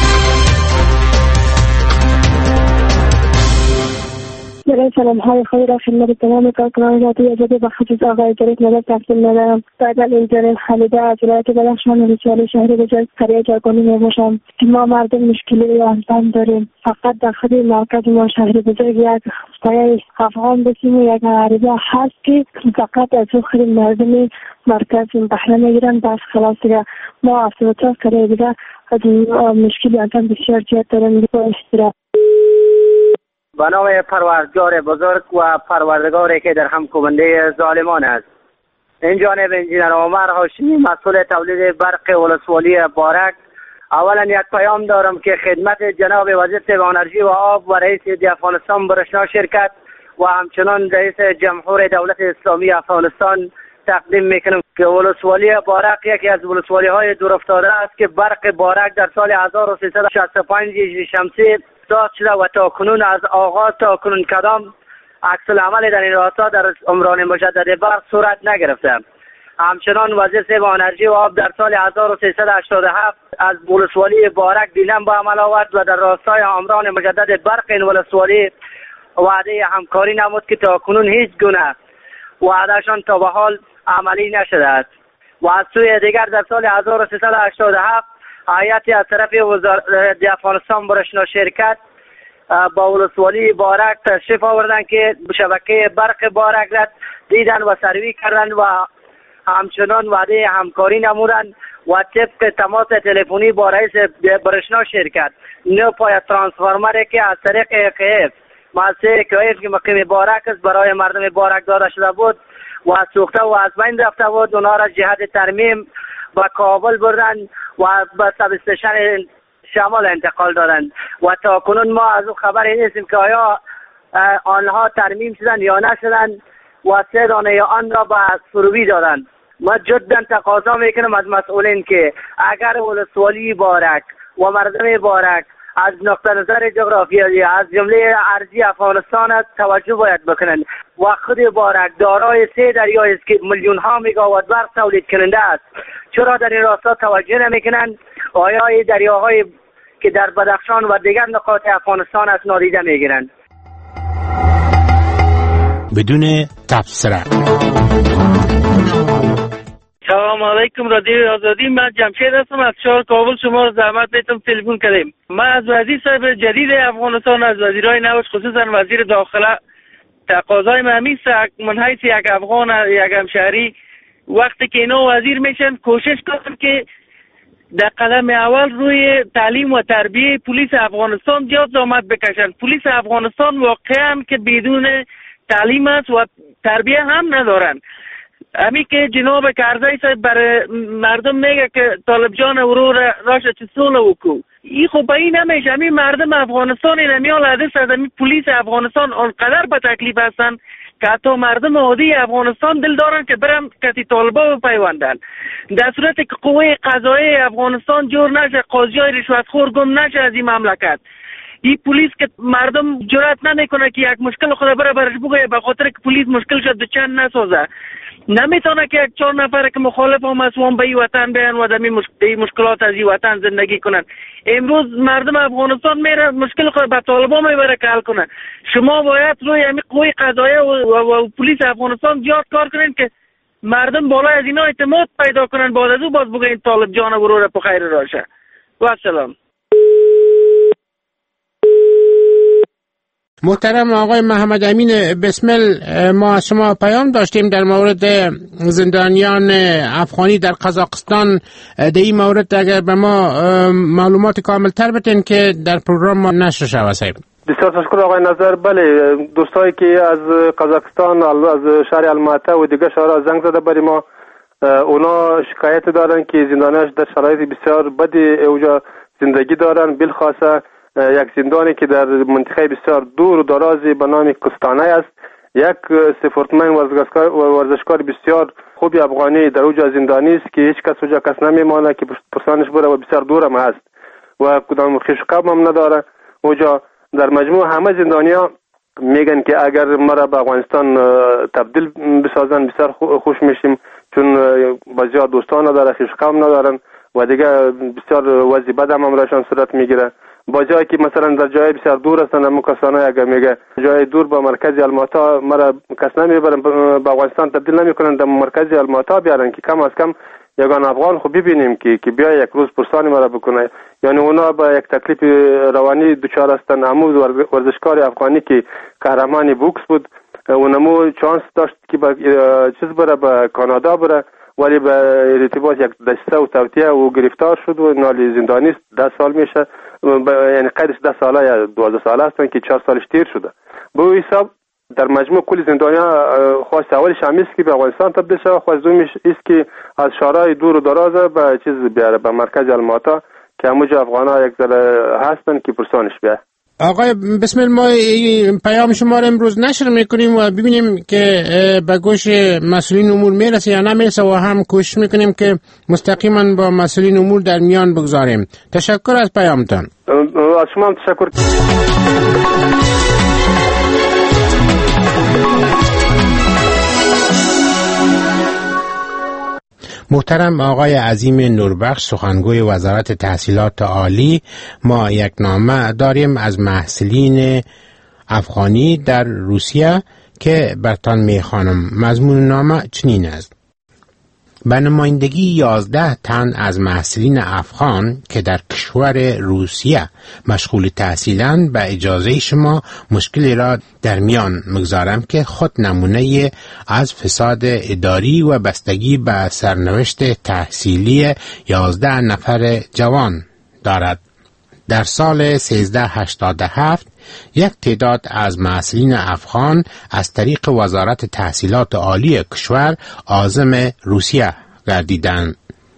برای سلام های خود را خدمت تمام کارکنان رادیو آزادی و خصوص آقای جلیل نظر تقدیم می‌دارم. بعد از اینترنت خلیده از ولایت بدخشان ولسوالی شهری بجای قریه جاگانی میباشم که ما مردم مشکلی افغان داریم. فقط در خود مرکز ما شهری بجای یک پایه افغان بسیم و یک عریضه هست که فقط از او خود مردم مرکز بحران ایران بس خلاص دیگه ما افتادت قریه دیگه از مشکلی افغان بسیار زیاد داریم دیگه اشتراک. به نام پروردگار بزرگ و پروردگاری که در هم کوبنده ظالمان است. این جانب انجینر عمر هاشمی، مسئول تولید برق ولسوالی بارک. اولا یک پیام دارم که خدمت جناب وزیر انرژی و آب و رئیس افغانستان برشنا شرکت و همچنان رئیس جمهور دولت اسلامی افغانستان تقدیم میکنم که ولسوالی بارک یکی از ولسوالی های دور افتاده است که برق بارک در سال هزار و سیصد و شصت و پنج هجری شمسی ساخت شده و تا کنون از آغاز تا کنون کدام عکس العمل در این راستا در عمران مجدد برق صورت نگرفته. همچنان وزیر سیب انرژی و آب در سال هزار و سیصد و هشتاد و هفت از ولسوالی بارک دیلم به عمل آورد و در راستای عمران مجدد برق این ولسوالی وعده همکاری نمود که تا کنون هیچ گونه وعدهشان تا به حال عملی نشده است. و از سوی دیگر در سال هزار و سیصد و هشتاد و هفت هیئتی از طرف وزارت افغانستان برشنا شرکت با ولسوالی بارک تشریف آوردن که شبکه برق بارک را دیدن و سروی کردن و همچنان وعده همکاری نمودن و طبق تماس تلفنی با رئیس برشنا شرکت نو پای ترانسفورمر که از طریق اکیف مؤسسه اکیف که مقیم بارک است برای مردم بارک داده شده بود و سوخته و از بین رفته بود. اونا را جهت ترمیم به کابل بردن و به سب استیشن شمال انتقال دادن و تا کنون ما از اون خبری نیستیم که آیا آنها ترمیم شدن یا نشدن و سه دانه آن را به فروبی دادن. ما جدا تقاضا میکنم از مسئولین که اگر ولسوالی بارک و مردم بارک از نقطه نظر جغرافیایی از جمله ارضی افغانستان توجه باید بکنند و خود بارک دارای سه دریای است که میلیون ها مگاوات برق تولید کننده است. چرا در این راستا توجه نمیکنند؟ آیا این دریاهای که در بدخشان و دیگر نقاط افغانستان است نادیده میگیرند؟ بدون تبصره. سلام علیکم رادیو آزادی، من جمشید هستم از شهر کابل. شما رو زحمت میتم تلفن کردیم. من از وزیر صاحب جدید افغانستان، از وزیرای نوش خصوصا وزیر داخله تقاضای من است من حیث یک افغان یک همشهری وقتی که اینا وزیر میشن کوشش کنن که در قدم اول روی تعلیم و تربیه پلیس افغانستان زیاد زحمت بکشن. پلیس افغانستان واقعا که بدون تعلیم است و تربیه هم ندارن. امی که جناب کرزی صاحب برای مردم میگه که طالب جان ورور راشه چه سوله وکو، ای خب به این نمیشه. امی مردم افغانستان این امیال حدث از امی پلیس افغانستان آنقدر به تکلیف هستن که حتی مردم عادی افغانستان دل دارن که برن کتی طالبا بپیوندن. در صورتی که قوه قضایی افغانستان جور نشه، قاضی های رشوتخور گم نشه از این مملکت، این پلیس که مردم جرأت نمیکنه که یک مشکل خود بره برش بگه به خاطر که پلیس مشکل شد به چند نسازه، نمیتونه که یک چهار نفر که مخالف هم از وان به این وطن بیان و دمی مشکل مشکلات از این وطن زندگی کنن. امروز مردم افغانستان میره مشکل خود به طالبان میبره که حل کنه. شما باید روی همین قوه قضاییه و, و, و پلیس افغانستان زیاد کار کنین که مردم بالای از اینا اعتماد پیدا کنن، بعد از او باز بگه این طالب جان ورور په خیر راشه. و سلام. محترم آقای محمد امین بسمل، ما از شما پیام داشتیم در مورد زندانیان افغانی در قزاقستان. در این مورد اگر به ما معلومات کامل تر بتین که در پروگرام ما نشر شود. صاحب بسیار تشکر آقای نظر. بله، دوستایی که از قزاقستان از شهر الماتا و دیگر شهرها زنگ زده برای ما، اونا شکایت دارن که زندانیاش در شرایط بسیار بدی اوجا زندگی دارن، بالخاصه یک زندانی که در منطقه بسیار دور و درازی به نام کستانه است. یک سپورتمن ورزشکار بسیار خوبی افغانی در اوجا زندانی است که هیچ کس اوجا کس نمیمانه که پرسانش بره و بسیار دور هم هست و کدام خوشقاب هم نداره اوجا. در مجموع همه زندانیا میگن که اگر مرا به افغانستان تبدیل بسازن بسیار خوش میشیم، چون بعضیا دوستان نداره، خوشقاب ندارن و دیگه بسیار وضع بد هم امرشان صورت میگیره. با جایی که مثلا در جای بسیار دور هستن، همون کسانه اگر میگه جای دور با مرکز الماتا مرا کس نمیبرن به افغانستان تبدیل نمیکنن، در مرکز الماتا بیارن که کم از کم یگان افغان خو ببینیم که که بیا یک روز پرسانی مرا بکنه. یعنی اونا با یک تکلیف روانی دچار هستن. همون ورزشکار افغانی که قهرمان بوکس بود، اونمو چانس داشت که با چیز بره به کانادا بره، ولی به ارتباط یک دسته و توطئه و گرفتار شد و نالی زندانی است. ده سال میشه، یعنی قیدش ده ساله یا دوازده ساله هستن که چهار سالش تیر شده. به این حساب در مجموع کل زندانیا خواست اولش همیست که به افغانستان تبدیل شده، خواست دومیش است که از شهرهای دور و درازه به چیز بیاره، به مرکز الماتا که همونجا افغانها یک ذره هستن که پرسانش بیاره. آقای بسم الله، ما پیام شما رو امروز نشر میکنیم و ببینیم که به گوش مسئولین امور میرسه یا نمیرسه و هم کوشش میکنیم که مستقیما با مسئولین امور در میان بگذاریم. تشکر از پیامتان. از شما هم تشکر. محترم آقای عظیم نوربخش، سخنگوی وزارت تحصیلات عالی، ما یک نامه داریم از محصلین افغانی در روسیه که برتان میخوانم. مضمون نامه چنین است: به نمایندگی یازده تن از محصلین افغان که در کشور روسیه مشغول تحصیلند به اجازه شما مشکلی را در میان مگذارم که خود نمونه از فساد اداری و بستگی به سرنوشت تحصیلی یازده نفر جوان دارد. در سال سیزده هشتاد و هفت یک تعداد از محصلین افغان از طریق وزارت تحصیلات عالی کشور عازم روسیه گردیدند.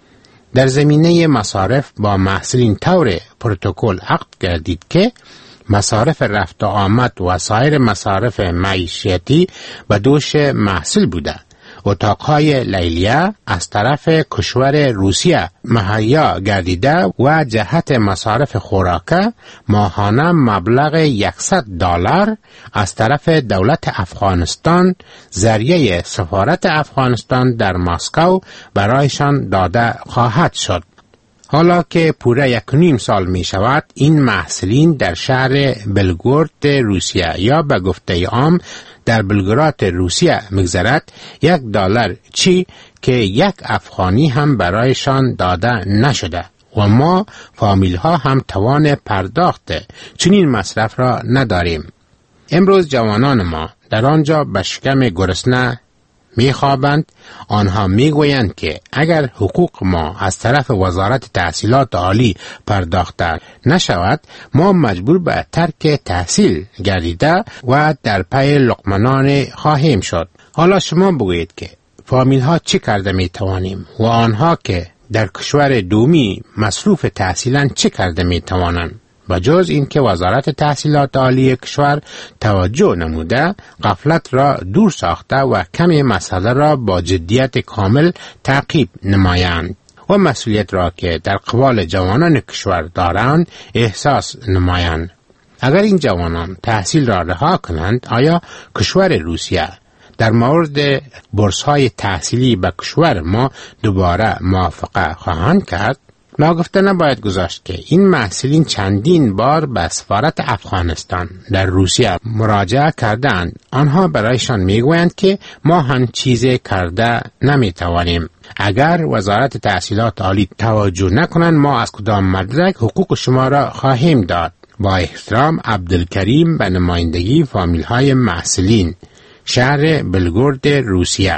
در زمینه مصارف با محصلین طور پروتکل عقد گردید که مصارف رفت و آمد و سایر مصارف معیشتی به دوش محصل بوده. اتاقهای لیلیه از طرف کشور روسیه مهیا گردیده و جهت مصارف خوراکه ماهانه مبلغ صد دلار از طرف دولت افغانستان ذریعه سفارت افغانستان در مسکو برایشان داده خواهد شد. حالا که پوره یک نیم سال می شود این محصلین در شهر بلگورد روسیه یا به گفته عام در بلگراد روسیه مگذرد یک دلار چی که یک افغانی هم برایشان داده نشده و ما فامیل ها هم توان پرداخت چنین مصرف را نداریم. امروز جوانان ما در آنجا به شکم گرسنه می خوابند. آنها می گویند که اگر حقوق ما از طرف وزارت تحصیلات عالی پرداخته نشود ما مجبور به ترک تحصیل گردیده و در پی لقمنان خواهیم شد. حالا شما بگویید که فامیل ها چی کرده می توانیم و آنها که در کشور دومی مصروف تحصیلند چی کرده می توانند؟ و جز این که وزارت تحصیلات عالی کشور توجه نموده غفلت را دور ساخته و کمی مسئله را با جدیت کامل تعقیب نمایند و مسئولیت را که در قبال جوانان کشور دارند احساس نمایند. اگر این جوانان تحصیل را رها کنند آیا کشور روسیه در مورد بورس‌های تحصیلی به کشور ما دوباره موافقه خواهند کرد؟ ناگفته نباید گذاشت که این محصلین چندین بار به سفارت افغانستان در روسیه مراجعه کردند. آنها برایشان میگویند که ما هم چیزی کرده نمیتوانیم. اگر وزارت تحصیلات عالی توجه نکنند ما از کدام مدرک حقوق شما را خواهیم داد. با احترام، عبدالکریم به نمایندگی فامیل های محصلین، شهر بلگورد روسیه.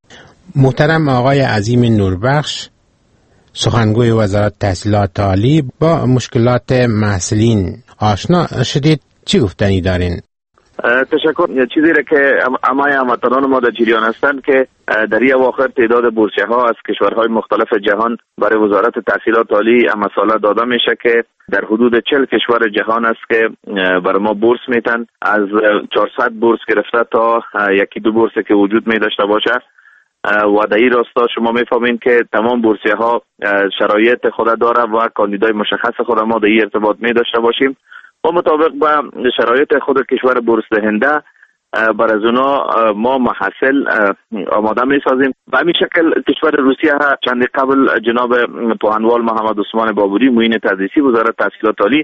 محترم آقای عظیم نوربخش، سخنگوی وزارت تحصیلات عالی، با مشکلات محصلین آشنا شدید، چی گفتنی دارین؟ تشکر. یه چیزی را که امای هموطنان ما در جریان هستند که در این اواخر تعداد بورسیه ها از کشورهای مختلف جهان برای وزارت تحصیلات عالی مسئله داده میشه که در حدود چهل کشور جهان است که برای ما بورس میتن، از چهارصد بورس گرفته تا یکی دو بورس که وجود می داشته باشه. و در این راستا شما میفهمین که تمام بورسیه ها شرایط خود داره و کاندیدای مشخص خود ما در این ارتباط می داشته باشیم و مطابق به شرایط خود کشور بورس دهنده بر از اونا ما محصل آماده می سازیم. به همین شکل کشور روسیه چند قبل جناب پوهنوال محمد عثمان بابوری معین تدریسی وزارت تحصیلات عالی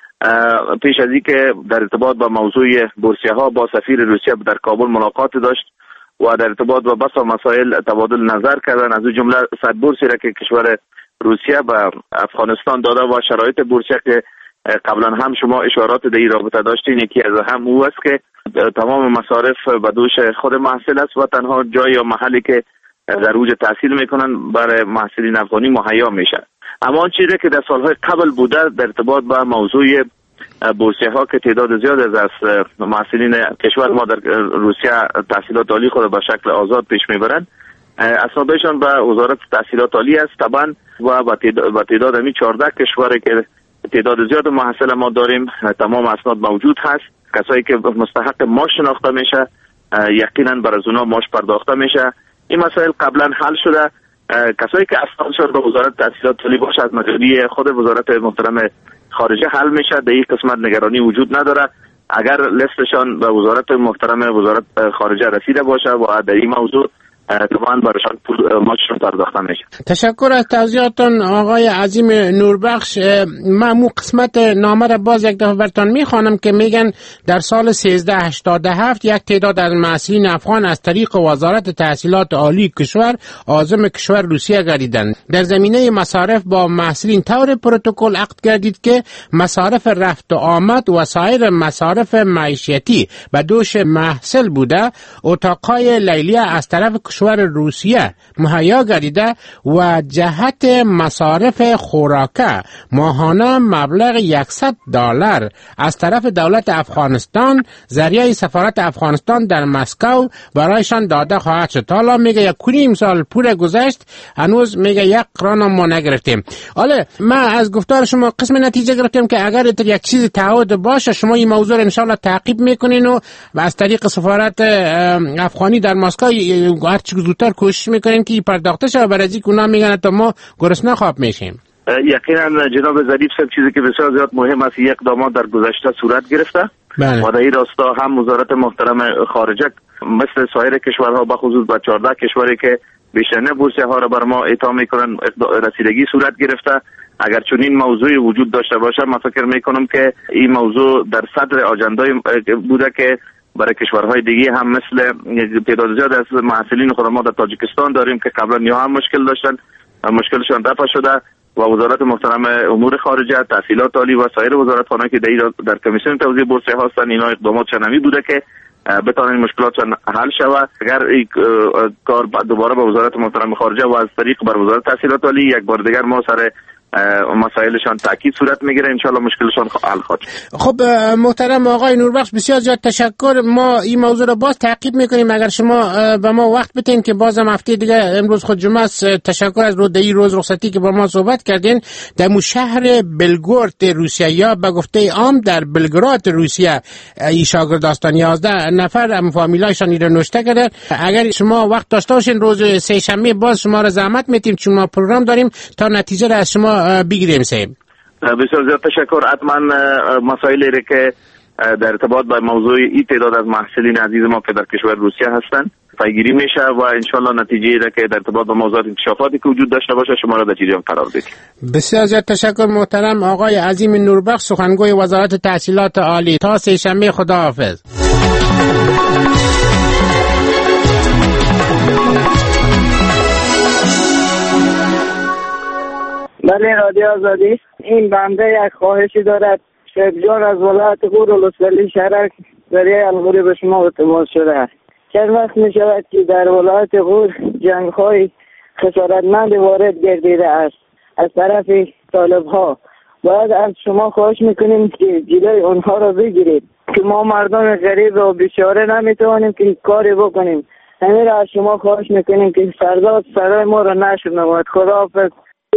پیش از این که در ارتباط با موضوع بورسیه ها با سفیر روسیه در کابل ملاقات داشت و در ارتباط با بسا مسائل تبادل نظر کردن، از اون جمله صد بورسی را که کشور روسیه به افغانستان داده و شرایط بورسیه که قبلا هم شما اشارات در این رابطه داشتین، یکی از هم او است که تمام مصارف به دوش خود محصل است و تنها جای یا محلی که در اوج تحصیل میکنن برای محصلین افغانی مهیا میشه. اما آن چیزی که در سالهای قبل بوده در ارتباط با موضوع بورسیه ها که تعداد زیاد از محصلین کشور ما در روسیه تحصیلات عالی خود به شکل آزاد پیش میبرند، اسنادشان به وزارت تحصیلات عالی است طبعا و با تعداد همی چهارده کشوری که تعداد زیاد محصل ما داریم تمام اسناد موجود هست. کسایی که مستحق ماش شناخته میشه یقینا بر از اونا ماش پرداخته میشه. این مسائل قبلا حل شده. کسایی که اسنادشان به وزارت تحصیلات عالی باشه از مجاری خود وزارت محترم خارجه حل میشه، در این قسمت نگرانی وجود نداره. اگر لستشان به وزارت محترم وزارت خارجه رسیده باشه و در این موضوع طبعا برشان پول ماشون پرداخته میشه. تشکر از توضیحاتتون آقای عظیم نوربخش. من مو قسمت نامه را باز یک دفعه براتون میخوانم که میگن در سال سیزده هشتاد و هفت یک تعداد از محصلین افغان از طریق وزارت تحصیلات عالی کشور عازم کشور روسیه گردیدند. در زمینه مصارف با محصلین طور پروتکل عقد گردید که مصارف رفت و آمد و سایر مصارف معیشتی به دوش محصل بوده. اتاقهای لیلیه از طرف کشور روسیه مهیا گردیده و جهت مصارف خوراکه ماهانه مبلغ صد دلار از طرف دولت افغانستان ذریعه سفارت افغانستان در مسکو برایشان داده خواهد شد. حالا میگه یک کنیم سال پور گذشت هنوز میگه یک قران ما نگرفتیم. حالا ما از گفتار شما قسم نتیجه گرفتیم که اگر یک چیز تعهد باشه شما این موضوع رو انشالله تعقیب میکنین و از طریق سفارت افغانی در مسکو هر چه زودتر کوشش میکنین که پرداخته شه. برای از اینکه اونا میگن تا ما گرسنه خواب میشیم. یقینا جناب ظریف صاحب چیزی که بسیار زیاد مهم است یک اقدامات در گذشته صورت گرفته بله. و در این راستا هم وزارت محترم خارجه مثل سایر کشورها بخصوص با چهارده کشوری که بیشترین بورسیه ها را بر ما اعطا میکنن رسیدگی صورت گرفته. اگر چون این موضوع وجود داشته باشه من فکر میکنم که این موضوع در صدر آجندای بوده که برای کشورهای دیگه هم مثل تعداد زیاد از محصلین خود ما در تاجیکستان داریم که قبلا یا هم مشکل داشتن مشکلشان رفع شده و وزارت محترم امور خارجه تحصیلات عالی و سایر وزارتخانه‌ای که در در کمیسیون توزیع بورسیه هستند اینا اقدامات چنمی بوده که بتوانند مشکلاتشان حل شود. اگر این کار دوباره به وزارت محترم خارجه و از طریق بر وزارت تحصیلات عالی یک بار دیگر ما سر مسائلشان تاکید صورت میگیره انشالله مشکلشان حل خواهد. خب محترم آقای نوربخش بسیار زیاد تشکر. ما این موضوع رو باز تعقیب میکنیم. اگر شما به ما وقت بدین که بازم هفته دیگه امروز خود جمعه است. تشکر از رودهی روز رخصتی که با ما صحبت کردین. در مو شهر بلگورد روسیه یا به گفته عام در بلگراد روسیه ای شاگردان یازده نفر هم فامیلایشان رو نوشته کرده. اگر شما وقت داشته باشین روز سه شنبه باز شما رو زحمت میتیم چون ما پروگرام داریم تا نتیجه را از شما بگیریم. سیم بسیار زیاد تشکر. حتما مسائلی که در ارتباط با موضوع این تعداد از محصلین عزیز ما که در کشور روسیه هستند پیگیری میشه و انشالله نتیجه را که در ارتباط با موضوعات انکشافاتی که وجود داشته باشه شما را در جریان قرار بدیم. بسیار زیاد تشکر محترم آقای عظیم نوربخش سخنگوی وزارت تحصیلات عالی. تا سه شنبه خداحافظ. بله رادیو آزادی. این بنده یک خواهشی دارد. شیخ جان از ولایت غور ولسوالی شهرک ذریعه الغوری به شما ارتباط شده است. چند وقت می شود که در ولایت غور جنگ های خسارتمند وارد گردیده است از طرف طالب ها. باید از شما خواهش میکنیم که جلوی اونها را بگیرید که ما مردم غریب و بیچاره نمیتوانیم که کاری بکنیم. همین را از شما خواهش میکنیم که فردا صدای ما را نشنوید. خداحافظ.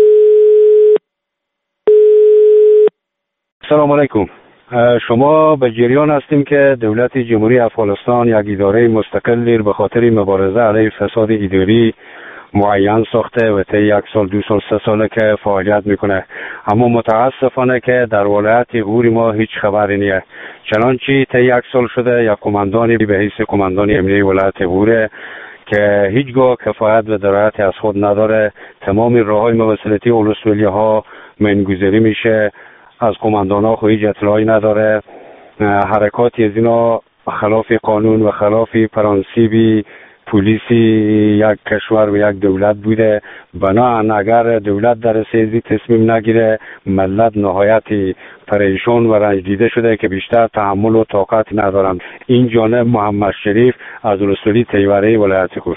سلام علیکم. شما به جریان هستیم که دولت جمهوری افغانستان یک اداره مستقل به خاطر مبارزه علیه فساد اداری معین ساخته و طی یک سال دو سال سه ساله که فعالیت میکنه، اما متاسفانه که در ولایت غور ما هیچ خبری نیست. چنانچه طی یک سال شده یک کماندانی به حیث کماندانی امنیه ولایت غور که هیچگاه کفایت و درایت از خود نداره، تمام راههای موصلتی ولسوالی ها منگذاری میشه، از کماندان ها هیچ اطلاعی نداره. حرکاتی از اینا خلاف قانون و خلاف پرانسیبی پلیسی یک کشور و یک دولت بوده. بنابراین اگر دولت در سیزی تصمیم نگیره ملت نهایت پریشان و رنج دیده شده که بیشتر تحمل و طاقت ندارم. این جانب محمد شریف از ولسوالی تیوره ولایت غور.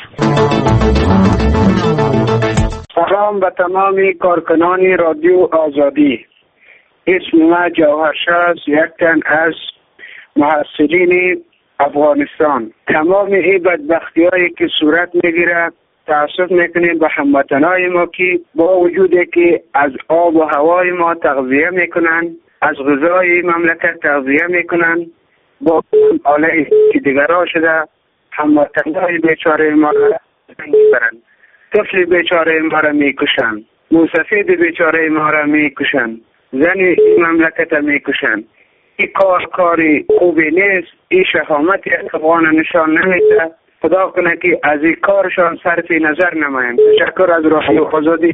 سلام به تمام کارکنان رادیو آزادی. اسم ما جوهرشاه یک تن از محصلین افغانستان. تمام این بدبختی هایی که صورت میگیره تأسف میکنیم به هموطنهای ما که با وجودی که از آب و هوای ما تغذیه میکنن، از غذای مملکت تغذیه میکنن، با آله که دیگرها شده هموطنهای بیچاره ما را میبرن. طفل بیچاره ما را میکشن، موسفید بیچاره ما را میکشن، زن این مملکت را میکشن. این کار کاری خوبی نیست. این شهامت افغان نشان نمیده. خدا کنه که از این کارشان صرف نظر نمایند. تشکر از رادیو آزادی.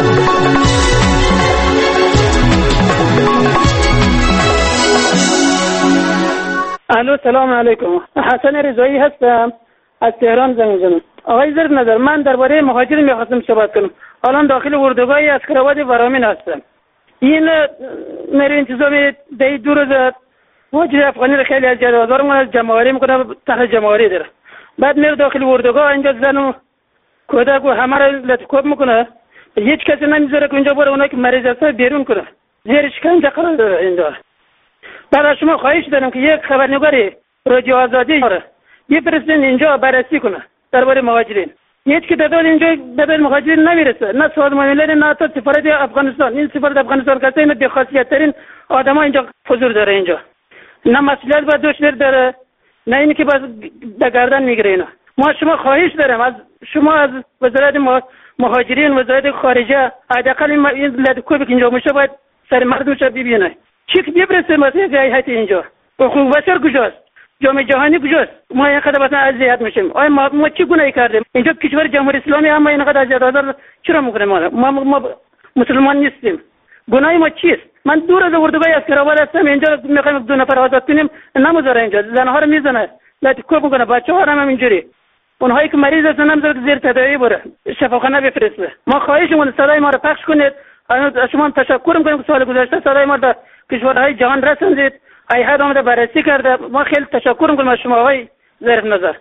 الو سلام علیکم. حسن رضایی هستم، از تهران زنگ می‌زنم. آقای ظریف نظر، من درباره مهاجرین می‌خواستم صحبت کنم. الان داخل اردوگاه اسکرآباد ورامین هستم. این میره انتظامی دی دو روز مهاجر افغانی رو خیلی از جدازارمون از جمهوری میکنه، تحت جمهوری داره. بعد میره داخل اردوگاه، اینجا زن و کودک و همه رو لطف‌کوب میکنه. هیچ کسی نمیذاره که اینجا بره اونایی که مریض هستن بیرون کنه. زیر شکنجه قرار داره اینجا. بعد از شما خواهش دارم که یک خبرنگاری رادیو آزادی داره بفرستین اینجا بررسی کنه درباره مهاجرین. هیچ که تعداد اینجا تعداد مهاجرین نمیرسه، نه سازمان ملل نه تا سفارت افغانستان. این سفارت افغانستان کسی این بی‌خاصیت ترین آدما اینجا حضور داره اینجا. نه مسئولیت با دوشتر داره، نه اینی که باز به گردن میگیره اینا. ما شما خواهش دارم از شما، از وزارت مهاجرین، وزارت خارجه، حداقل این لدکوبی که اینجا میشه باید سر مردمش ببینه. چی که بیبرسه مثلا جایت اینجا حقوق بشر کجاست؟ جامعه جهانی کجاست؟ ما اینقدر مثلا اذیت میشیم. آیا ما, ما چی گناهی کردیم؟ اینجا کشور جمهوری اسلامی هم ما اینقدر اذیت آزار چرا میکنیم؟ ما, ما ما مسلمان نیستیم. گناهی ما چیست؟ من دور از اردوگاه اسکرآباد هستم، اینجا میخوایم دو نفر آزاد کنیم، نمیذاره اینجا. زنها رو میزنه، لطف‌کوب میکنه، بچه‌ها هم همینجوری. اونهایی که مریض هستن نمیذاره زیر تداوی بره، شفاخانه بفرسته. ما خواهشمون صدای ما رو پخش کنید. از شما هم تشکر میکنیم که سال گذشته صدای ما در کشورهای جهان رسوندید. هیئت آمده بررسی کرده. ما خیلی تشکر میکنیم از شما آقای ظریف نظر.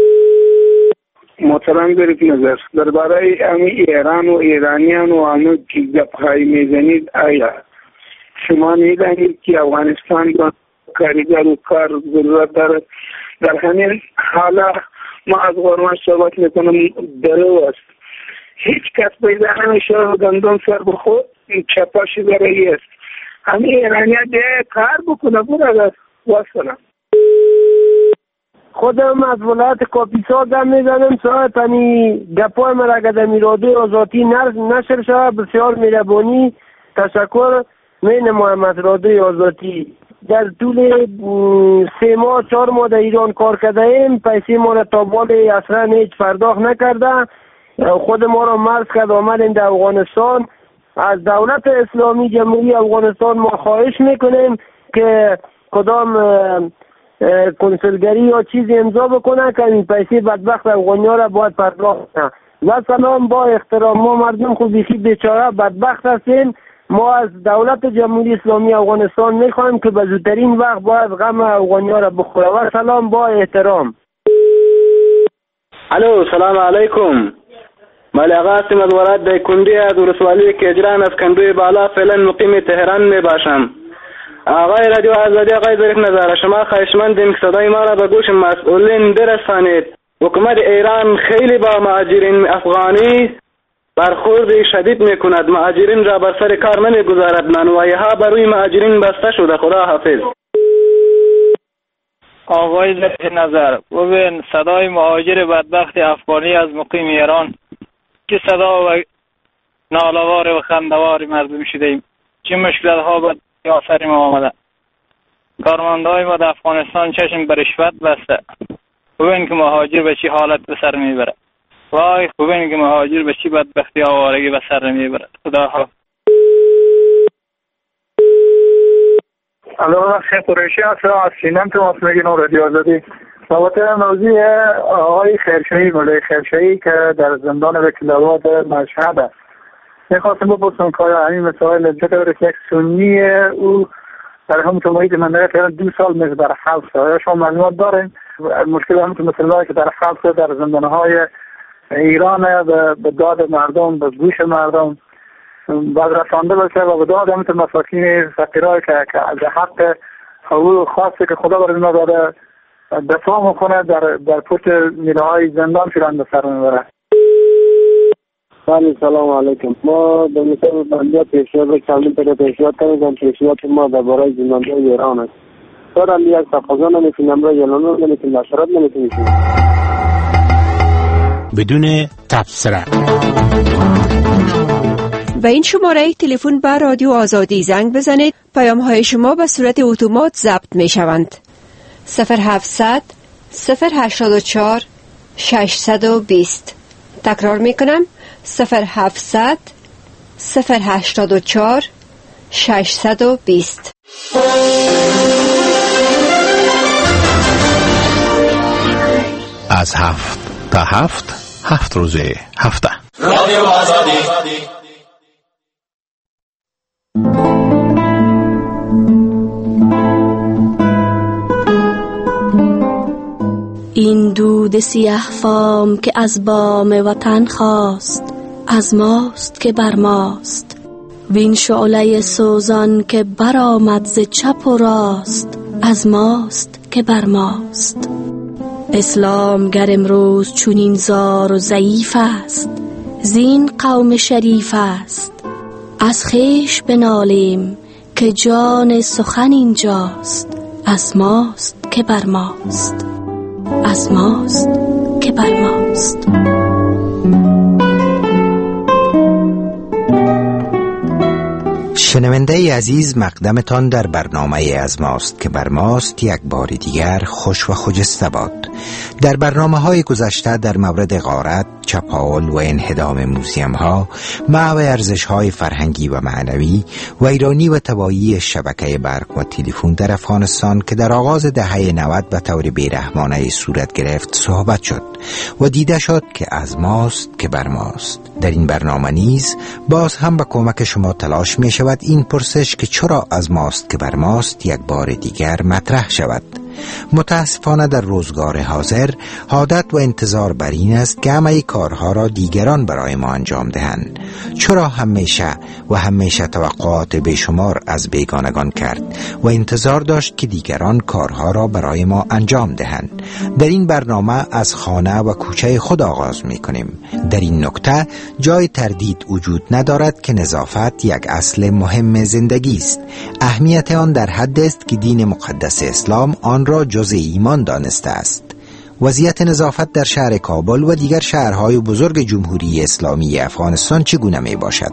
محترم ظریف نظر، درباره امی ایران و ایرانیان و همه که گپ‌های میزنید، آیا شما میدانید که افغانستان با کارگر و کار ضرورت دارد؟ در همین حالا ما از غرمش صحبت میکنم، درو است. هیچ کس پیدا نمیشه گندم سر بخود چپاشی برای است. همین ایرانی ها ده کار بکنه برادر. واسلام. خودم از ولایت کاپیسا دم میزنم ساعت همی گپای من اگر دمی رادیو آزادی نشر شود بسیار میربانی تشکر می نمایم از رادیو آزادی. در طول سه ماه چهار ماه در ایران کار کرده ایم، پیسه ما را تا بال اصلا هیچ پرداخت نکرده. خود ما را مرز کرد آمدیم در افغانستان. از دولت اسلامی جمهوری افغانستان ما خواهش میکنیم که کدام کنسولگری یا چیزی امضا بکنه که این پیسه بدبخت افغانیا را باید پرداخت کنه. و سلام، با احترام، ما مردم خود بیخی بیچاره بدبخت هستیم. ما از دولت جمهوری اسلامی افغانستان میخوایم که به زودترین وقت باید غم افغانیا را بخوره. و سلام، با احترام. الو سلام علیکم. مالی آقا هستیم از ولایت دایکنډي از ولسوالی کجران از کندوی بالا، فعلا مقیم تهران می باشم. آقای رادیو آزادی، آقای ظریف نظر، شما خواهشمندیم که صدای ما را به گوش مسئولین برسانید. حکومت ایران خیلی با مهاجرین افغانی برخورد شدید می کند. مهاجرین را بر سر کار نمی گذارد. منوایه ها بر روی مهاجرین بسته شده. خدا حافظ. آقای ظریف نظر، ببین صدای مهاجر بدبخت افغانی از مقیم ایران که صدا و نالوار و خندوار مردم شدیم. چه مشکلات ها به آثار ما آمده. کارمندهای ما در افغانستان چشم به رشوت بسته. ببین که مهاجر به چی حالت به سر میبره. وای ببین که مهاجر به چی بدبختی آوارگی به سر میبره. خدا حافظ. الو شیخ قریشی هستم از سینم تماس میگیرم رادیو آزادی. بابت موضوع آقای خیرشاهی، مولای خیرشاهی که در زندان وکیل‌آباد مشهد است، میخواستم بپرسم که همین مسائل چطور که یک سنی او در همون محیط منطقه فعلا دو سال میشه در حبس. آیا شما معلومات دارین مشکل همون مسئله که در حبس در زندان‌های ایران به داد مردم، به گوش مردم باید رسانده بشه و به داد همون مساکین فقیرای که از حق حقوق خاصی که خدا برای ما داده دفاع میکنه در در پشت میله های زندان فیران به سر میبره. بله سلام علیکم. ما در مثال بندی پیشنهاد کامل پیدا پیشنهاد کردیم. پیشنهاد ما درباره زندانی ایران است. دارم یک تقاضا نمیتونیم را اعلام نمیتونیم نشرات نمیتونیم بدون تبصره. و این شماره تلفن به رادیو آزادی زنگ بزنید. پیام های شما به صورت اتومات ضبط می شوند. صفر هفتصد صفر هشتاد و چهار ششصد و بیست. تکرار می کنم صفر هفتصد صفر هشتاد و چهار ششصد و بیست. از هفت تا هفت، هفت روزه هفته. رادیو آزادی. این دود سیاه فام که از بام وطن خواست، از ماست که بر ماست. وین شعله سوزان که برآمد ز چپ و راست، از ماست که بر ماست. اسلام گر امروز چونین زار و ضعیف است، زین قوم شریف است. از خویش بنالیم که جان سخن اینجاست، از ماست که بر ماست، از ماست که بر ماست. شنونده عزیز، مقدمتان در برنامه از ماست که بر ماست یک بار دیگر خوش و خجسته باد. در برنامه های گذشته در مورد غارت، چپاول و انهدام موزیم ها، محو ارزش های فرهنگی و معنوی، ویرانی و تباهی شبکه برق و تلفن در افغانستان که در آغاز دهه نود به طور بیرحمانه صورت گرفت صحبت شد و دیده شد که از ماست که بر ماست. در این برنامه نیز باز هم با کمک شما تلاش می شود این پرسش که چرا از ماست که بر ماست یک بار دیگر مطرح شود. متاسفانه در روزگار حاضر عادت و انتظار بر این است که همه کارها را دیگران برای ما انجام دهند. چرا همیشه و همیشه توقعات بیشمار از بیگانگان کرد و انتظار داشت که دیگران کارها را برای ما انجام دهند. در این برنامه از خانه و کوچه خود آغاز می کنیم. در این نکته جای تردید وجود ندارد که نظافت یک اصل مهم زندگی است. اهمیت آن در حد است که دین مقدس اسلام آن را جز ایمان دانسته است. وضعیت نظافت در شهر کابل و دیگر شهرهای بزرگ جمهوری اسلامی افغانستان چگونه می باشد؟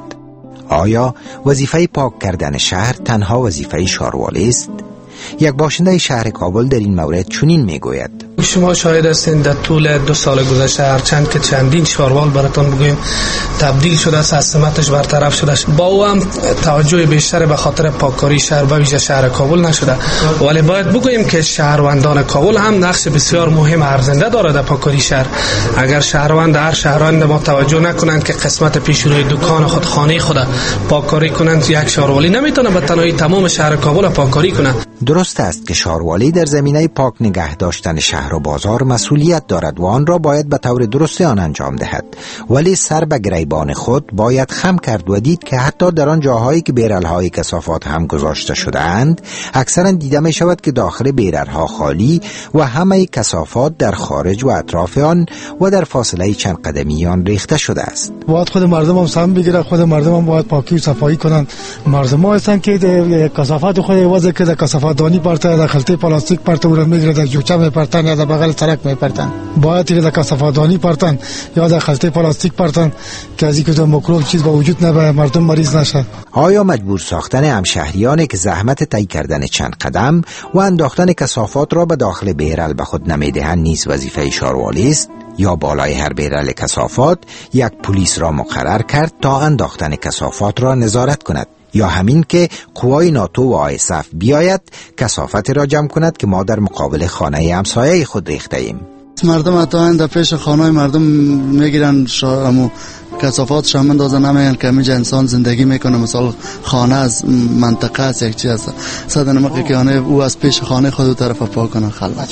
آیا وظیفه پاک کردن شهر تنها وظیفه شاروالی است؟ یک باشنده شهر کابل در این مورد چنین می گوید: شما شاهد هستین در طول دو سال گذشته هرچند که چندین شاروال براتون بگویم تبدیل شده است، از سمتش برطرف شده است، با او هم توجه بیشتر به خاطر پاککاری شهر به ویژه شهر کابل نشده. ولی باید بگوییم که شهروندان کابل هم نقش بسیار مهم ارزنده دارد در پاککاری شهر. اگر شهروند هر شهروند ما توجه نکنند که قسمت پیش روی دکان خود، خانه خود پاککاری کنند، یک شاروالی نمیتونه به تنهایی تمام شهر کابل پاککاری کنه. درست است که شاروالی در زمینه پاک نگه داشتن شهر و بازار مسئولیت دارد و آن را باید به طور درست آن انجام دهد، ولی سر به گریبان خود باید خم کرد و دید که حتی در آن جاهایی که بیرل‌های کثافات هم گذاشته شده اند، اکثرا دیده می شود که داخل بیرل‌ها خالی و همه کثافات در خارج و اطراف آن و در فاصله چند قدمی آن ریخته شده است. باید خود مردم هم سهم بگیره، خود مردم هم باید پاکی و صفایی کنند. مردم ها هستند که کثافات خود وضع که در کثافات دانی پرتن، در خلطه پلاستیک پرتن و میگیره، در جوچه میپرتن یا در بغل سرک میپرتن. باید که در کثافات دانی پرتن یا در خلطه پلاستیک پرتن که از اینکه میکروب چیز با وجود نبره، مردم مریض نشه. آیا مجبور ساختن همشهریانی که زحمت طی کردن چند قدم و انداختن کثافات را به داخل بیرل به خود نمیدهند نیز وظیفه شاروالی است؟ یا بالای هر بیرل کثافات یک پلیس را مقرر کرد تا انداختن کثافات را نظارت کند؟ یا همین که قوای ناتو و آیسف بیاید کثافت را جمع کند که ما در مقابل خانه همسایه خود ریخته ایم؟ مردم حتی در پیش خانه مردم میگیرن شامو کثافات شامل اندازه نمیگن که همیجا انسان زندگی میکنه. مثلا خانه از منطقه است، یک چیز است، صد نمقی که آنه او از پیش خانه خود طرف پاک کنن، خلوت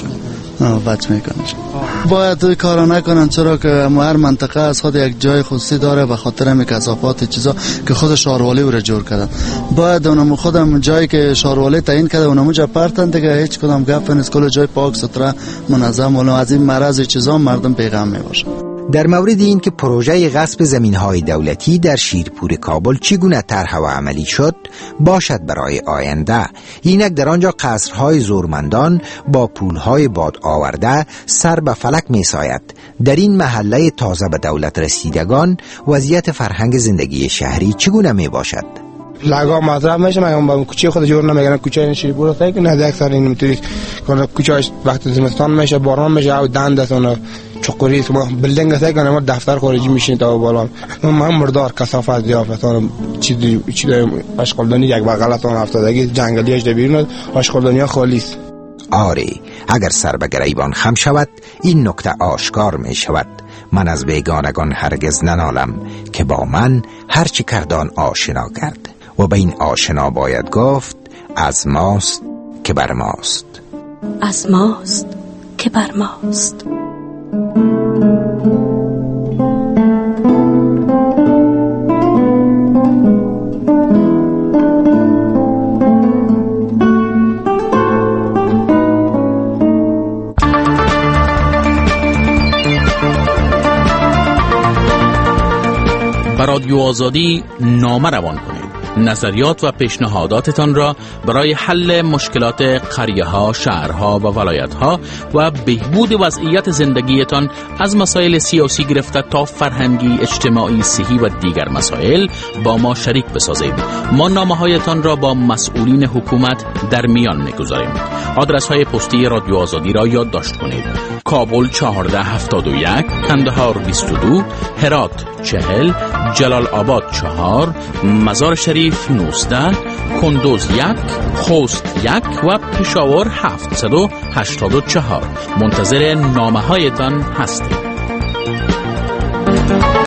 بچ میکنه. باید کارا نکنن، چرا که هر منطقه از خود یک جای خصوصی داره و خاطر همین کثافات چیزا که خود شاروالی او را جور کردن. باید اونم خودم جایی که شاروالی تعیین کرده اونم جا پرتن دیگه، هیچ کدام گپ نیست، کل جای پاک ستره منظم و از این مرض چیزا مردم پیغام میباشه. در مورد این که پروژه غصب زمین‌های دولتی در شیرپور کابل چگونه طرح و عملی شد باشد برای آینده، اینک در آنجا قصرهای زورمندان با پولهای باد آورده سر به فلک می‌ساید. در این محله تازه به دولت رسیدگان وضعیت فرهنگ زندگی شهری چگونه می باشد؟ لگا مطرح میشه. من با کوچه خود جور نمیگن کوچه این شیری بورتا که نه اکثر این میتونی کنه کوچه‌اش وقت زمستان میشه باران میشه او دندتون چقوری تو بلدنگ است که ما دفتر خارجی میشین تا بالا من مردار کثافت ضیافتان چی چی آشغالدانی یک بغلتون افتادگی جنگلیاش ده بیرون آشغالدانیا خالی است. آری اگر سر به گریبان خم شود این نکته آشکار می شود. من از بیگانگان هرگز ننالم که با من هرچی کردان آشنا کرد و به این آشنا باید گفت از ماست که بر ماست. از ماست که بر ماست. رادیو آزادی نامه روان کنید. نظریات و پیشنهاداتتان را برای حل مشکلات قریه ها، شهرها و ولایت ها و بهبود وضعیت زندگیتان از مسائل سیاسی گرفته تا فرهنگی، اجتماعی، صحی و دیگر مسائل با ما شریک بسازید. ما نامه هایتان را با مسئولین حکومت در میان میگذاریم. آدرس های پستی رادیو آزادی را یادداشت کنید. کابل چهارده هفتاد و یک، کندهار بیست و دو، هرات چهل، جلال آباد چهار، مزار شریف نوزده، کندوز یک، خوست یک و پشاور هفتصد و هشتاد و چهار. منتظر نامه هایتان هستیم.